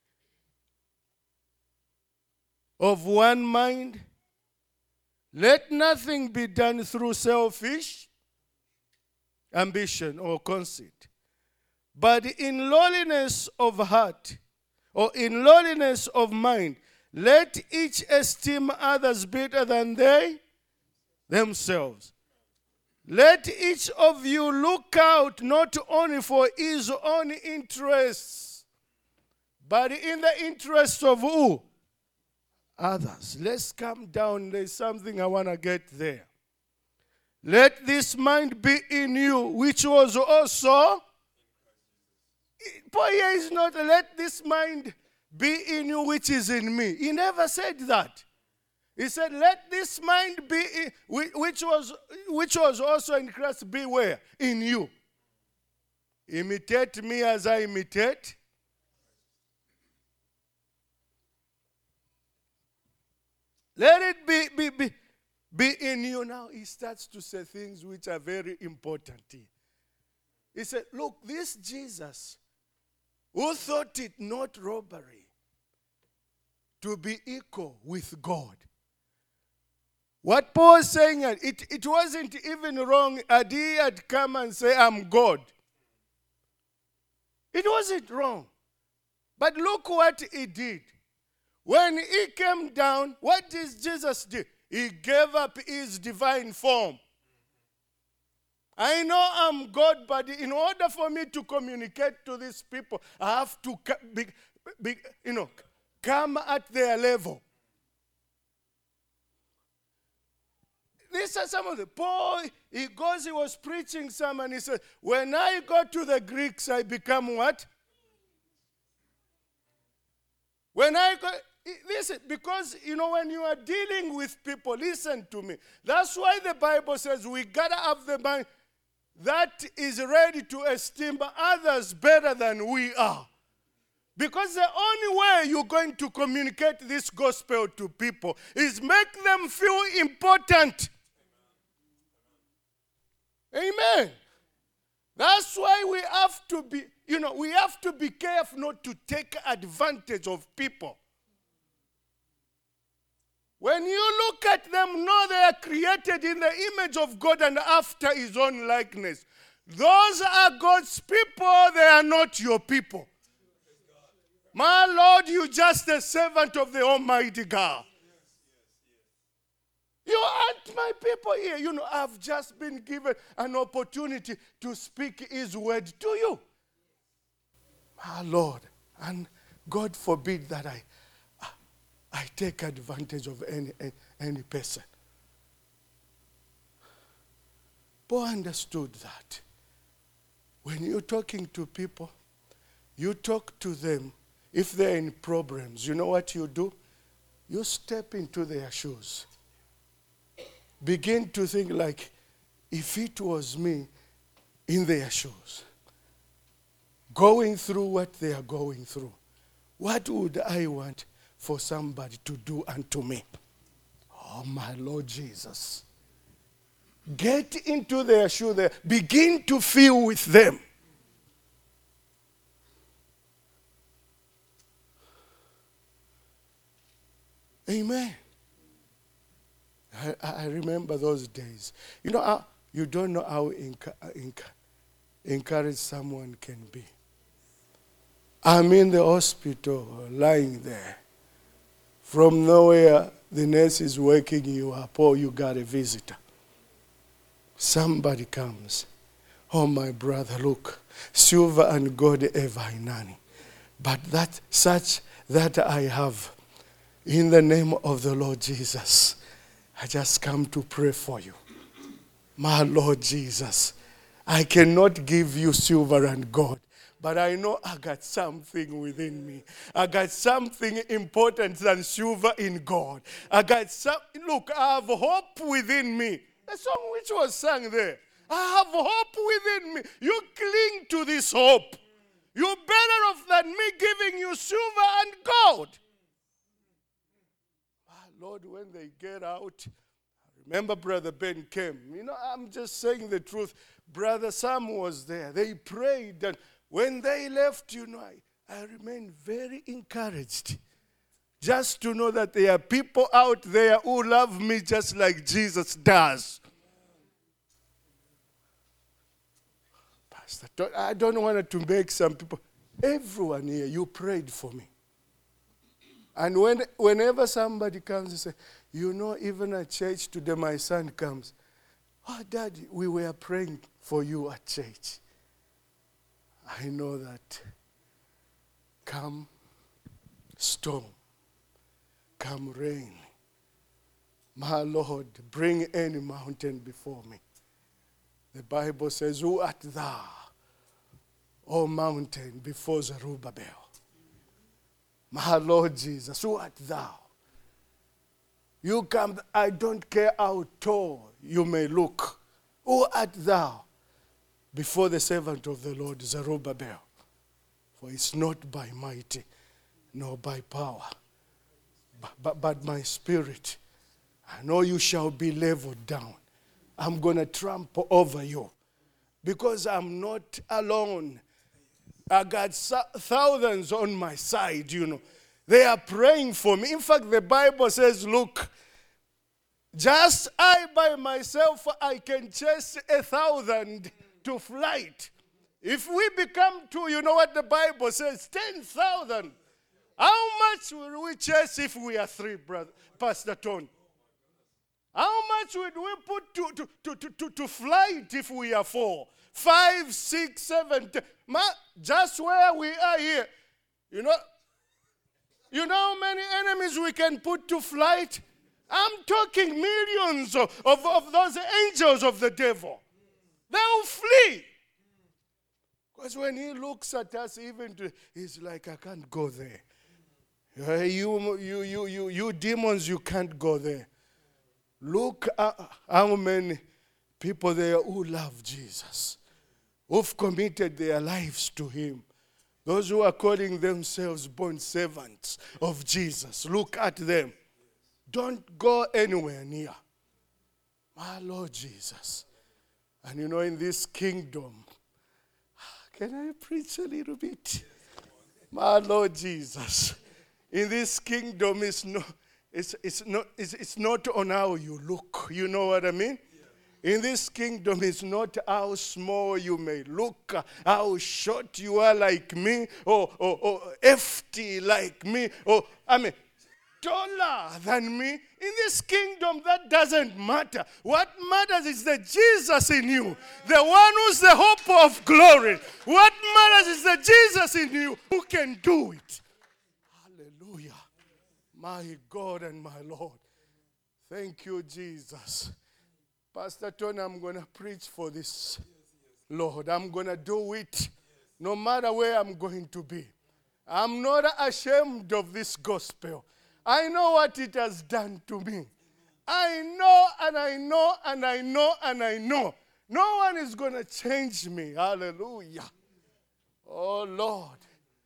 [SPEAKER 2] of one mind. Let nothing be done through selfish ambition or conceit, but in lowliness of heart, or in lowliness of mind, let each esteem others better than they themselves. Let each of you look out not only for his own interests, but in the interests of who? Others. Let's come down. There's something I want to get there. Let this mind be in you, which was also. Paul here is not, let this mind be in you, which is in me. He never said that. He said, let this mind be, in, which was, which was also in Christ, be where? In you. Imitate me as I imitate. Let it be, be, be, be in you. Now he starts to say things which are very important here. He said, look, this Jesus, who thought it not robbery to be equal with God. What Paul is saying, it, it wasn't even wrong that he had come and say, I'm God. It wasn't wrong. But look what he did. When he came down, what did Jesus do? He gave up his divine form. I know I'm God, but in order for me to communicate to these people, I have to be, be, you know, come at their level. These are some of the, Paul, he goes, he was preaching some, and he said, when I go to the Greeks, I become what? When I go, listen, because, you know, when you are dealing with people, listen to me. That's why the Bible says we got to have the mind that is ready to esteem others better than we are. Because the only way you're going to communicate this gospel to people is make them feel important. Amen. That's why we have to be, you know, we have to be careful not to take advantage of people. When you look at them, know they are created in the image of God and after his own likeness. Those are God's people, they are not your people. My Lord, you're just a servant of the Almighty God. You aren't my people here. You know, I've just been given an opportunity to speak his word to you. My Lord, and God forbid that I I take advantage of any, any, any person. Paul understood that. When you're talking to people, you talk to them. If they're in problems, you know what you do? You step into their shoes. Begin to think like, if it was me in their shoes, going through what they are going through, what would I want for somebody to do unto me? Oh, my Lord Jesus. Get into their shoe there. Begin to feel with them. Amen. I, I remember those days. You know, uh, you don't know how enc- enc- encouraged someone can be. I'm in the hospital, lying there. From nowhere, the nurse is waking you up, or you got a visitor. Somebody comes. Oh, my brother, look, silver and gold have I none, but that such that I have, in the name of the Lord Jesus, I just come to pray for you. My Lord Jesus, I cannot give you silver and gold, but I know I got something within me. I got something important than silver in God. I got some, look, I have hope within me. The song which was sung there. I have hope within me. You cling to this hope. You're better off than me giving you silver and gold. Lord, when they get out, remember Brother Ben came. You know, I'm just saying the truth. Brother Sam was there. They prayed, and when they left, you know, I, I remained very encouraged. Just to know that there are people out there who love me just like Jesus does. Pastor, I don't want to make some people, everyone here, you prayed for me. And when, whenever somebody comes and says, you know, even at church today, my son comes. Oh, Daddy, we were praying for you at church. I know that come storm, come rain, my Lord, bring any mountain before me. The Bible says, who art thou, O mountain, before Zerubbabel? My Lord Jesus, who art thou? You come, I don't care how tall you may look. Who art thou before the servant of the Lord, Zerubbabel? For it's not by might, nor by power, but, but, but my spirit. I know you shall be leveled down. I'm going to trample over you because I'm not alone. I got thousands on my side, you know. They are praying for me. In fact, the Bible says, look, just I by myself, I can chase a thousand to flight. If we become two, you know what the Bible says, ten thousand. How much will we chase if we are three, brother, Pastor Tony? How much would we put to, to, to, to, to, to flight if we are four? Five, six, seven, ten. Ma, just where we are here, you know, you know how many enemies we can put to flight? I'm talking millions of, of, of those angels of the devil. They'll flee. Because when he looks at us, even to, he's like, I can't go there. Uh, you, you, you, you, you demons, you can't go there. Look at how many people there who love Jesus, who've committed their lives to him. Those who are calling themselves born servants of Jesus. Look at them. Don't go anywhere near. My Lord Jesus. And you know, in this kingdom, can I preach a little bit? My Lord Jesus. In this kingdom, it's no, it's, it's, not, it's, it's not on how you look. You know what I mean? In this kingdom, it's not how small you may look, how short you are like me, or, or, or hefty like me, or, I mean, taller than me. In this kingdom, that doesn't matter. What matters is the Jesus in you, the one who's the hope of glory. What matters is the Jesus in you who can do it. Hallelujah. My God and my Lord. Thank you, Jesus. Pastor Tony, I'm going to preach for this, Lord. I'm going to do it no matter where I'm going to be. I'm not ashamed of this gospel. I know what it has done to me. I know and I know and I know and I know. No one is going to change me. Hallelujah. Oh, Lord.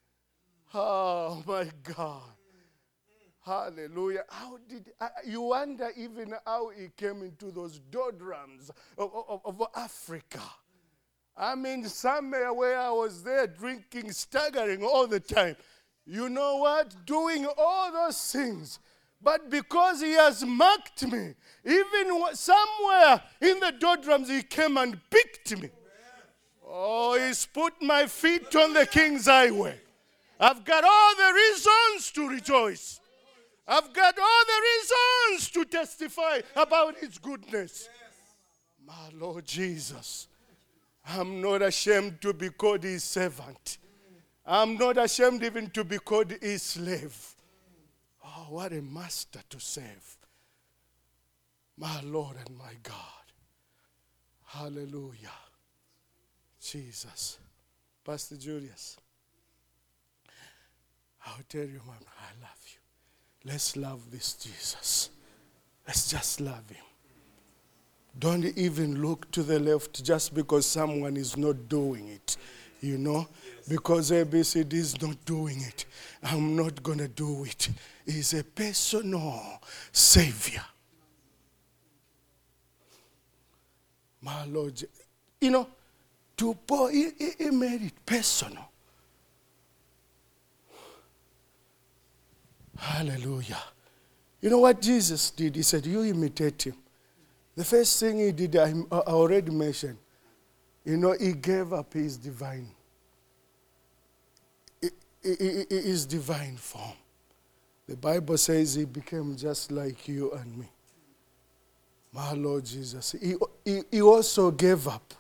[SPEAKER 2] Oh, my God. Hallelujah. How did I, you wonder even how he came into those doldrums of, of, of Africa? I mean, somewhere where I was there drinking, staggering all the time. You know what? Doing all those things. But because he has marked me, even somewhere in the doldrums, he came and picked me. Oh, he's put my feet on the King's highway. I've got all the reasons to rejoice. I've got all the reasons to testify about his goodness. My Lord Jesus, I'm not ashamed to be called his servant. I'm not ashamed even to be called his slave. Oh, what a master to serve. My Lord and my God. Hallelujah. Jesus. Pastor Julius, I'll tell you, Mama, I love you. Let's love this Jesus. Let's just love him. Don't even look to the left just because someone is not doing it. You know, because A B C D is not doing it. I'm not going to do it. He's a personal Savior. My Lord, you know, to Paul, he, he made it personal. Hallelujah. You know what Jesus did? He said, you imitate him. The first thing he did, I, I already mentioned. You know, he gave up his divine, his divine form. The Bible says he became just like you and me. My Lord Jesus. He, he, he also gave up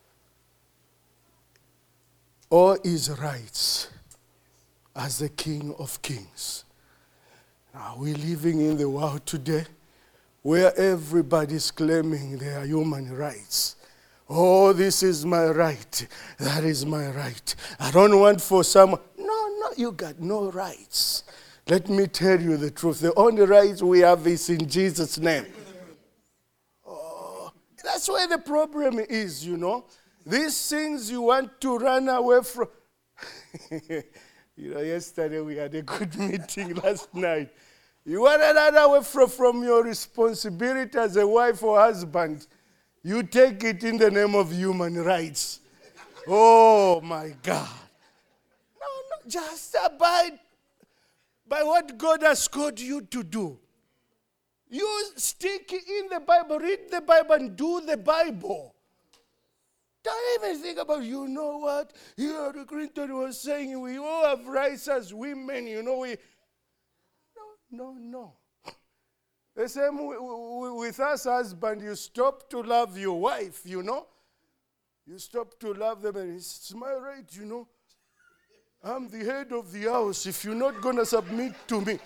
[SPEAKER 2] all his rights as the King of Kings. Now, we're living in the world today where everybody's claiming their human rights. Oh, this is my right. That is my right. I don't want for someone. No, no, you got no rights. Let me tell you the truth. The only rights we have is in Jesus' name. Oh, that's where the problem is, you know. These things you want to run away from. You know, yesterday we had a good meeting last night. You want to run away from, from your responsibility as a wife or husband. You take it in the name of human rights. Oh, my God. No, no, just abide by what God has called you to do. You stick in the Bible, read the Bible, and do the Bible. Don't even think about, you know what? Hillary Clinton was saying we all have rights as women, you know. we. No, no, no. The same with us, husband, you stop to love your wife, you know. You stop to love them, and it's my right, you know. I'm the head of the house. If you're not going to submit to me.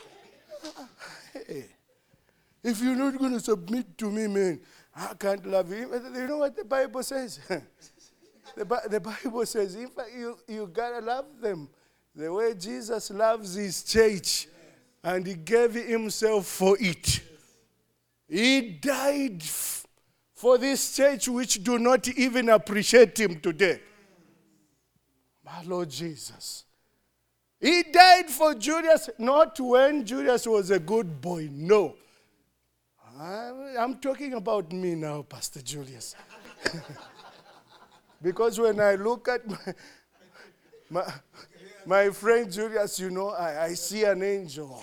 [SPEAKER 2] Hey, if you're not going to submit to me, man, I can't love you. You know what the Bible says? the, the Bible says, if you, you got to love them the way Jesus loves his church. And he gave himself for it. He died f- for this church which do not even appreciate him today. My Lord Jesus. He died for Judas, not when Judas was a good boy. No. I'm talking about me now, Pastor Julius. Because when I look at my, my, my friend Julius, you know, I, I see an angel.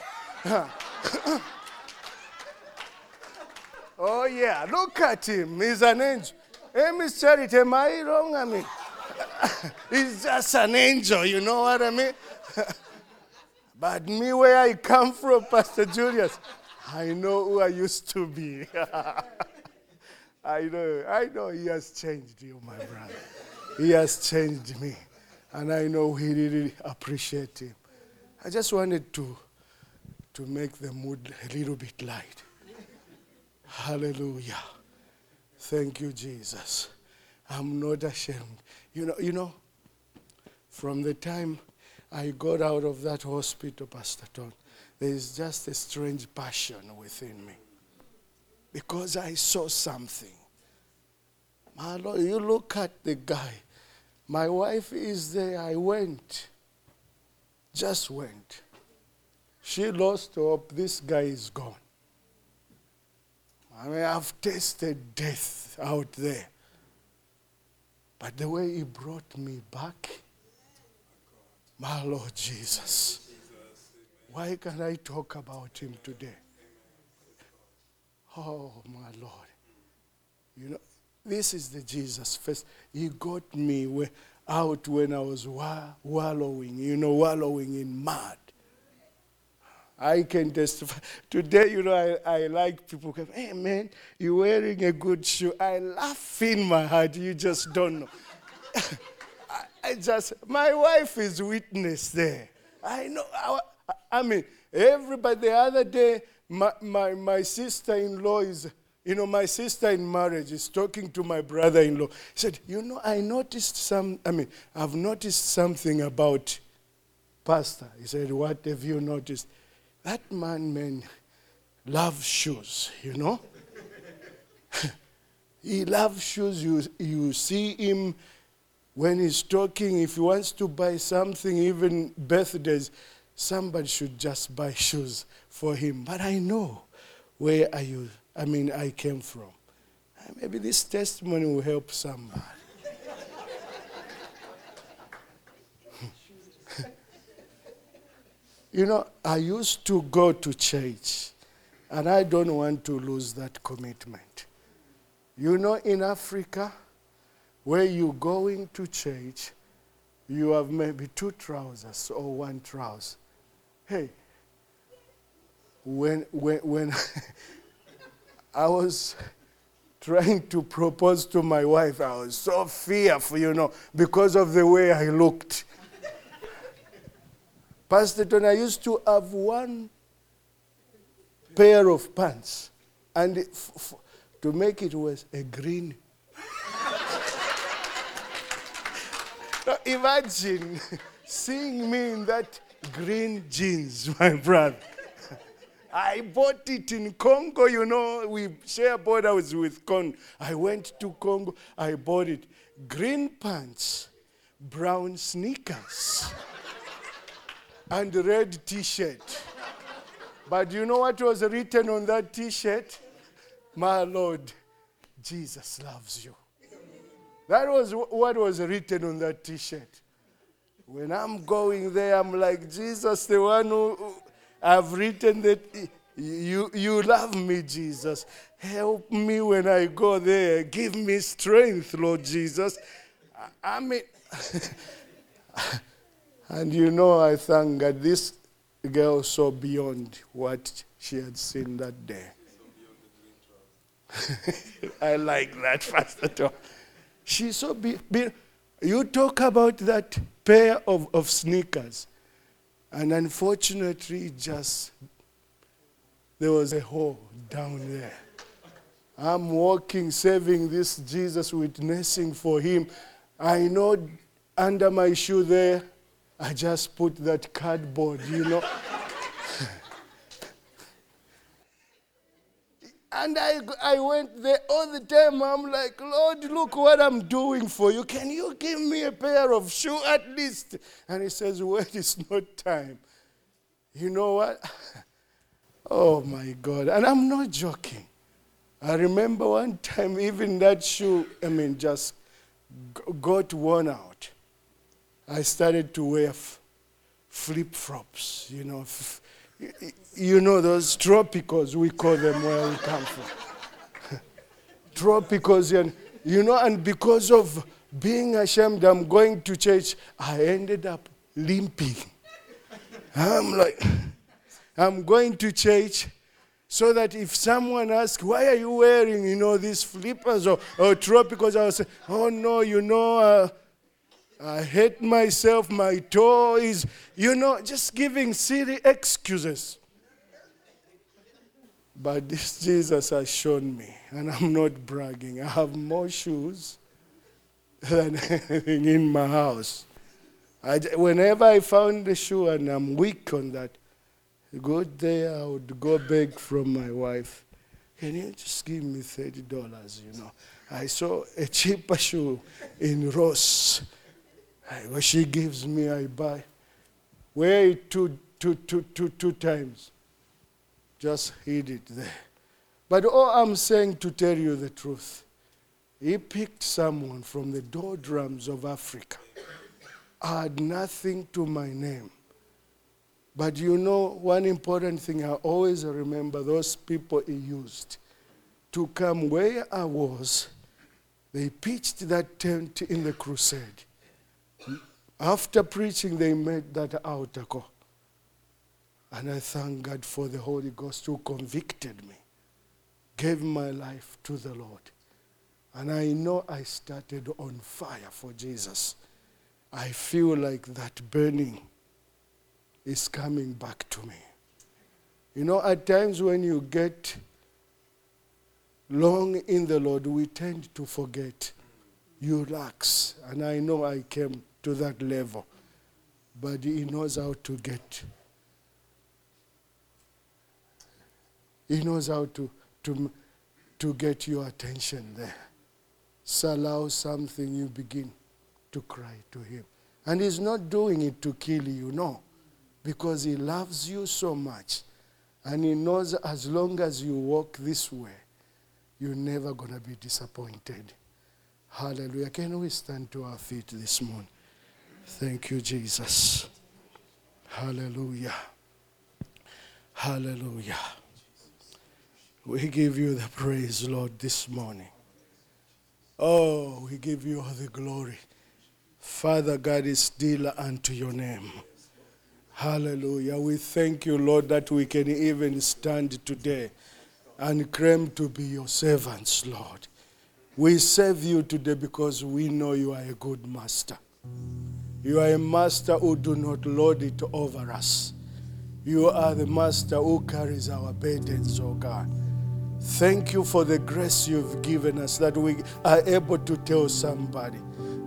[SPEAKER 2] Oh, yeah, look at him. He's an angel. Hey, Miss Charity, am I wrong? I mean, he's just an angel, you know what I mean? But me, where I come from, Pastor Julius, I know who I used to be. I know, I know he has changed you, my brother. He has changed me. And I know we really appreciate him. I just wanted to, to make the mood a little bit light. Hallelujah. Thank you, Jesus. I'm not ashamed. You know, you know, from the time I got out of that hospital, Pastor Tom, there is just a strange passion within me. Because I saw something. My Lord, you look at the guy. My wife is there. I went. Just went. She lost hope. This guy is gone. I mean, I've tasted death out there. But the way he brought me back, my Lord Jesus, why can't I talk about him today? Oh, my Lord. You know, this is the Jesus first. He got me out when I was wallowing, you know, wallowing in mud. I can testify. Today, you know, I, I like people come, hey, man, you're wearing a good shoe. I laugh in my heart. You just don't know. I, I just, my wife is witness there. I know. I, I mean, everybody, the other day, my, my, my sister-in-law is, you know, my sister in marriage is talking to my brother-in-law. He said, you know, I noticed some, I mean, I've noticed something about Pastor. He said, what have you noticed? That man, man, loves shoes, you know. He loves shoes. You, you see him when he's talking. If he wants to buy something, even birthdays, somebody should just buy shoes for him. But I know where are you, I mean, I came from. Maybe this testimony will help somebody. You know, I used to go to church, and I don't want to lose that commitment. You know, in Africa, where you're going to church, you have maybe two trousers or one trouser. Hey, when, when, when I was trying to propose to my wife, I was so fearful, you know, because of the way I looked. Pastor Tony, I used to have one pair of pants, and it, f- f- to make it was a green. Now imagine seeing me in that green jeans, my brother. I bought it in Congo, you know, we share borders with Congo. I went to Congo, I bought it. Green pants, brown sneakers, and red t-shirt. But you know what was written on that t-shirt? My Lord, Jesus loves you. That was what was written on that t-shirt. When I'm going there, I'm like, Jesus, the one who, who I've written that you, you love me, Jesus. Help me when I go there. Give me strength, Lord Jesus. I, I mean, and you know, I thank God, this girl saw beyond what she had seen that day. I like that, Pastor Tom. She saw, be, be, you talk about that pair of, of sneakers. And unfortunately, just, there was a hole down there. I'm walking, serving this Jesus, witnessing for him. I know under my shoe there, I just put that cardboard, you know. And I, I went there all the time. I'm like, Lord, look what I'm doing for you. Can you give me a pair of shoes at least? And he says, well, it's not time. You know what? Oh, my God. And I'm not joking. I remember one time, even that shoe, I mean, just got worn out. I started to wear f- flip-flops, you know, f- You know those tropicals, we call them where we come from. Tropicals, and you know, and because of being ashamed, I'm going to church, I ended up limping. I'm like, I'm going to church so that if someone asks, why are you wearing, you know, these flippers or, or tropicals, I'll say, oh no, you know, uh, I hate myself, my toe is, you know, just giving silly excuses. But this Jesus has shown me, and I'm not bragging, I have more shoes than anything in my house. I, whenever I found the shoe and I'm weak on that, go there, I would go beg from my wife, can you just give me thirty dollars, you know. I saw a cheaper shoe in Ross. What she gives me, I buy. Wear it two, two, two, two, two times. Just hid it there. But all I'm saying, to tell you the truth, he picked someone from the doldrums of Africa. I had nothing to my name. But you know, one important thing, I always remember those people he used to come where I was. They pitched that tent in the crusade. After preaching, they made that altar call. And I thank God for the Holy Ghost who convicted me, gave my life to the Lord. And I know I started on fire for Jesus. I feel like that burning is coming back to me. You know, at times when you get long in the Lord, we tend to forget. You relax. And I know I came to that level. But he knows how to get. He knows how to, to, to get your attention there. So allow something, you begin to cry to him. And he's not doing it to kill you, no. Because he loves you so much. And he knows as long as you walk this way, you're never going to be disappointed. Hallelujah. Can we stand to our feet this morning? Thank you, Jesus. Hallelujah. Hallelujah. We give you the praise, Lord, this morning. Oh, we give you all the glory. Father God, is still unto your name. Hallelujah. We thank you, Lord, that we can even stand today and claim to be your servants, Lord. We serve you today because we know you are a good master. You are a master who do not load it over us. You are the master who carries our burdens, oh God. Thank you for the grace you've given us that we are able to tell somebody,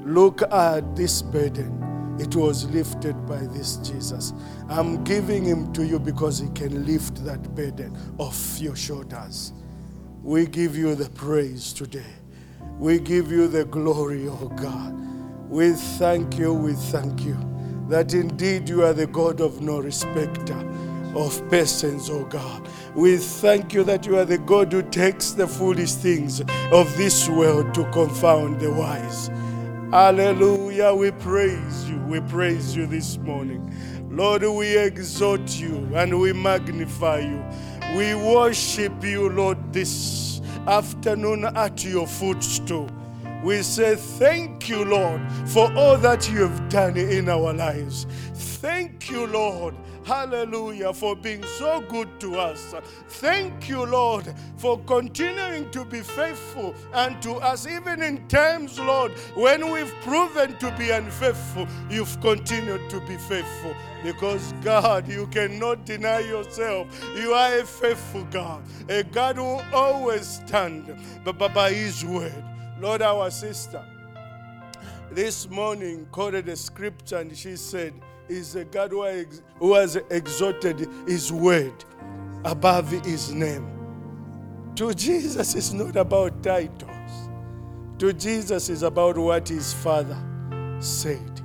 [SPEAKER 2] look at this burden. It was lifted by this Jesus. I'm giving him to you because he can lift that burden off your shoulders. We give you the praise today. We give you the glory, oh God. We thank you, we thank you that indeed you are the God of no respecter of persons, oh God. We thank you that you are the God who takes the foolish things of this world to confound the wise. Hallelujah. We praise you. We praise you this morning. Lord, we exalt you and we magnify you. We worship you, Lord, this afternoon at your footstool. We say thank you, Lord, for all that you have done in our lives. Thank you, Lord. Hallelujah, for being so good to us. Thank you, Lord, for continuing to be faithful unto us. Even in times, Lord, when we've proven to be unfaithful, you've continued to be faithful. Because, God, you cannot deny yourself. You are a faithful God, a God who always stands by his word. Lord, our sister, this morning quoted a scripture and she said, is a God who, ex- who has exalted his word above his name. To Jesus, it's not about titles. To Jesus, it's about what his Father said.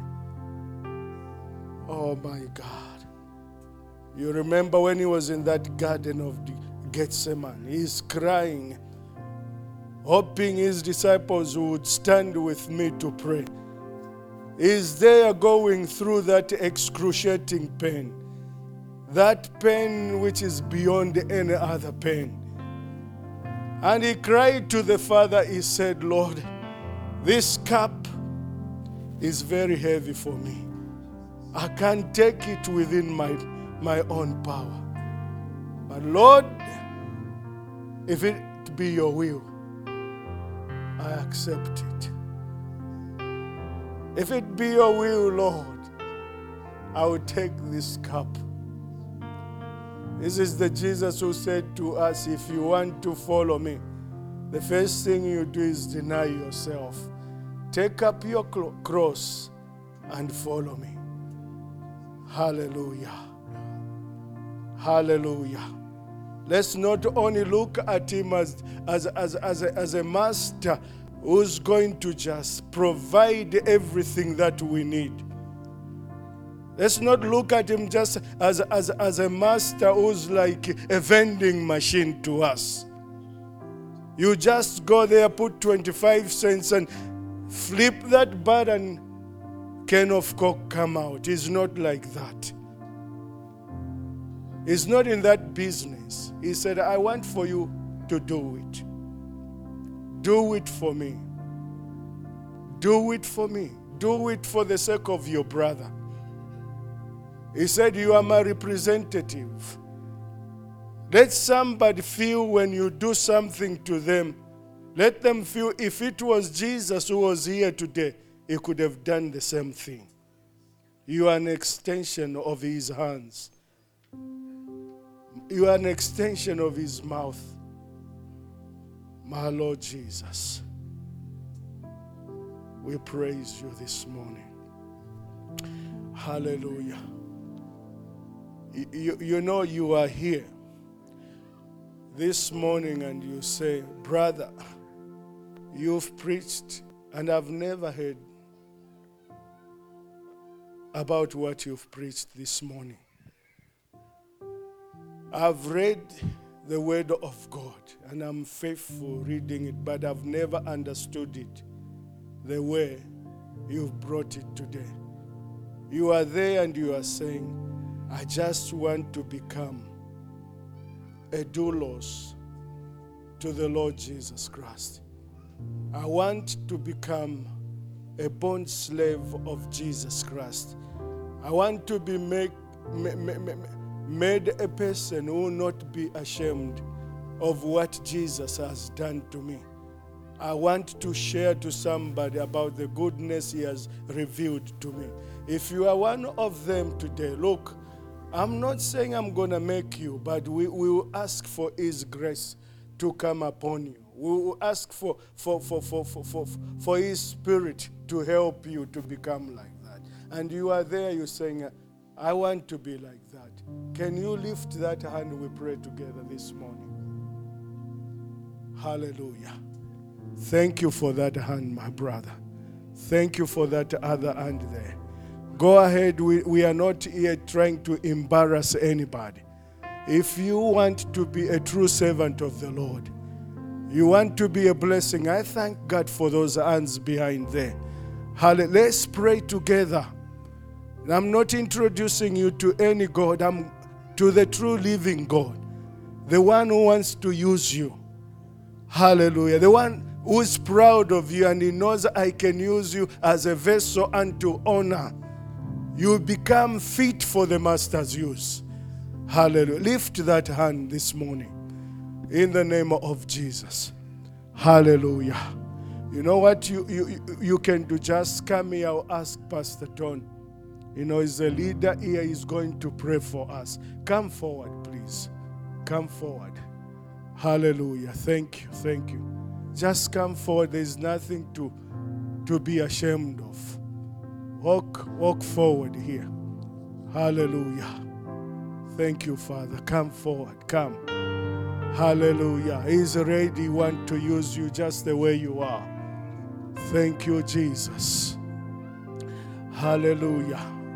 [SPEAKER 2] Oh my God. You remember when he was in that garden of Gethsemane, he's crying, hoping his disciples would stand with me to pray. Is there going through that excruciating pain, that pain which is beyond any other pain. And he cried to the Father, he said, Lord, this cup is very heavy for me. I can't take it within my, my own power. But Lord, if it be your will, I accept it. If it be your will, Lord, I will take this cup. This is the Jesus who said to us, if you want to follow me, the first thing you do is deny yourself. Take up your cross and follow me. Hallelujah. Hallelujah. Let's not only look at him as, as, as, as, a, as a master who's going to just provide everything that we need. Let's not look at him just as, as, as a master who's like a vending machine to us. You just go there, put twenty-five cents and flip that button, can of Coke come out. It's not like that. He's not in that business. He said, I want for you to do it. Do it for me. Do it for me. Do it for the sake of your brother. He said, you are my representative. Let somebody feel when you do something to them. Let them feel if it was Jesus who was here today, he could have done the same thing. You are an extension of his hands. You are an extension of his mouth. My Lord Jesus, we praise you this morning. Hallelujah. You, you, you know you are here this morning and you say, brother, you've preached and I've never heard about what you've preached this morning. I've read the word of God and I'm faithful reading it, but I've never understood it the way you've brought it today. You are there and you are saying, I just want to become a doulos to the Lord Jesus Christ. I want to become a bond slave of Jesus Christ. I want to be make, ma- ma- ma- made a person who will not be ashamed of what Jesus has done to me. I want to share to somebody about the goodness he has revealed to me. If you are one of them today, look, I'm not saying I'm going to make you, but we, we will ask for his grace to come upon you. We will ask for, for, for, for, for, for, for His Spirit to help you to become like that. And you are there, you're saying, I want to be like that. Can you lift that hand? We pray together this morning. Hallelujah. Thank you for that hand, my brother. Thank you for that other hand there. Go ahead. We, we are not here trying to embarrass anybody. If you want to be a true servant of the Lord, you want to be a blessing, I thank God for those hands behind there. Hallelujah. Let's pray together. I'm not introducing you to any God. I'm to the true living God. The one who wants to use you. Hallelujah. The one who is proud of you and he knows I can use you as a vessel unto honor. You become fit for the Master's use. Hallelujah. Lift that hand this morning in the name of Jesus. Hallelujah. You know what you, you, you can do? Just come here. I'll ask Pastor Don. You know, he's a leader here. He's going to pray for us. Come forward, please. Come forward. Hallelujah. Thank you. Thank you. Just come forward. There's nothing to, to be ashamed of. Walk, walk forward here. Hallelujah. Thank you, Father. Come forward. Come. Hallelujah. He's ready. He wants to use you just the way you are. Thank you, Jesus. Hallelujah.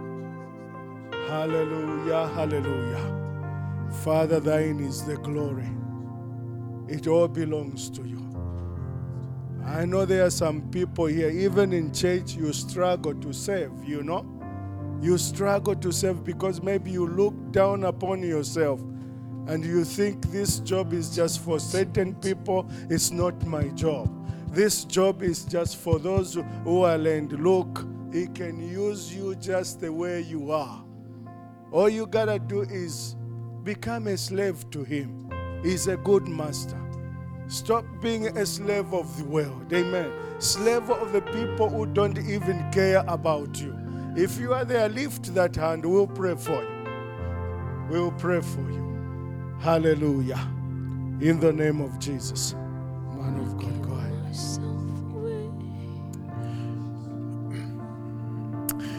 [SPEAKER 2] Hallelujah. Hallelujah. Father, thine is the glory. It all belongs to you. I know there are some people here, even in church, you struggle to save, you know. You struggle to save because maybe you look down upon yourself and you think this job is just for certain people. It's not my job. This job is just for those who are learned. Look, He can use you just the way you are. All you gotta do is become a slave to Him. He's a good master. Stop being a slave of the world. Amen. Slave of the people who don't even care about you. If you are there, lift that hand. We'll pray for you. We'll pray for you. Hallelujah. In the name of Jesus. Man of God, go ahead.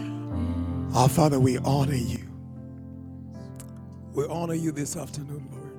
[SPEAKER 1] Our Father, we honor you. We honor you this afternoon, Lord.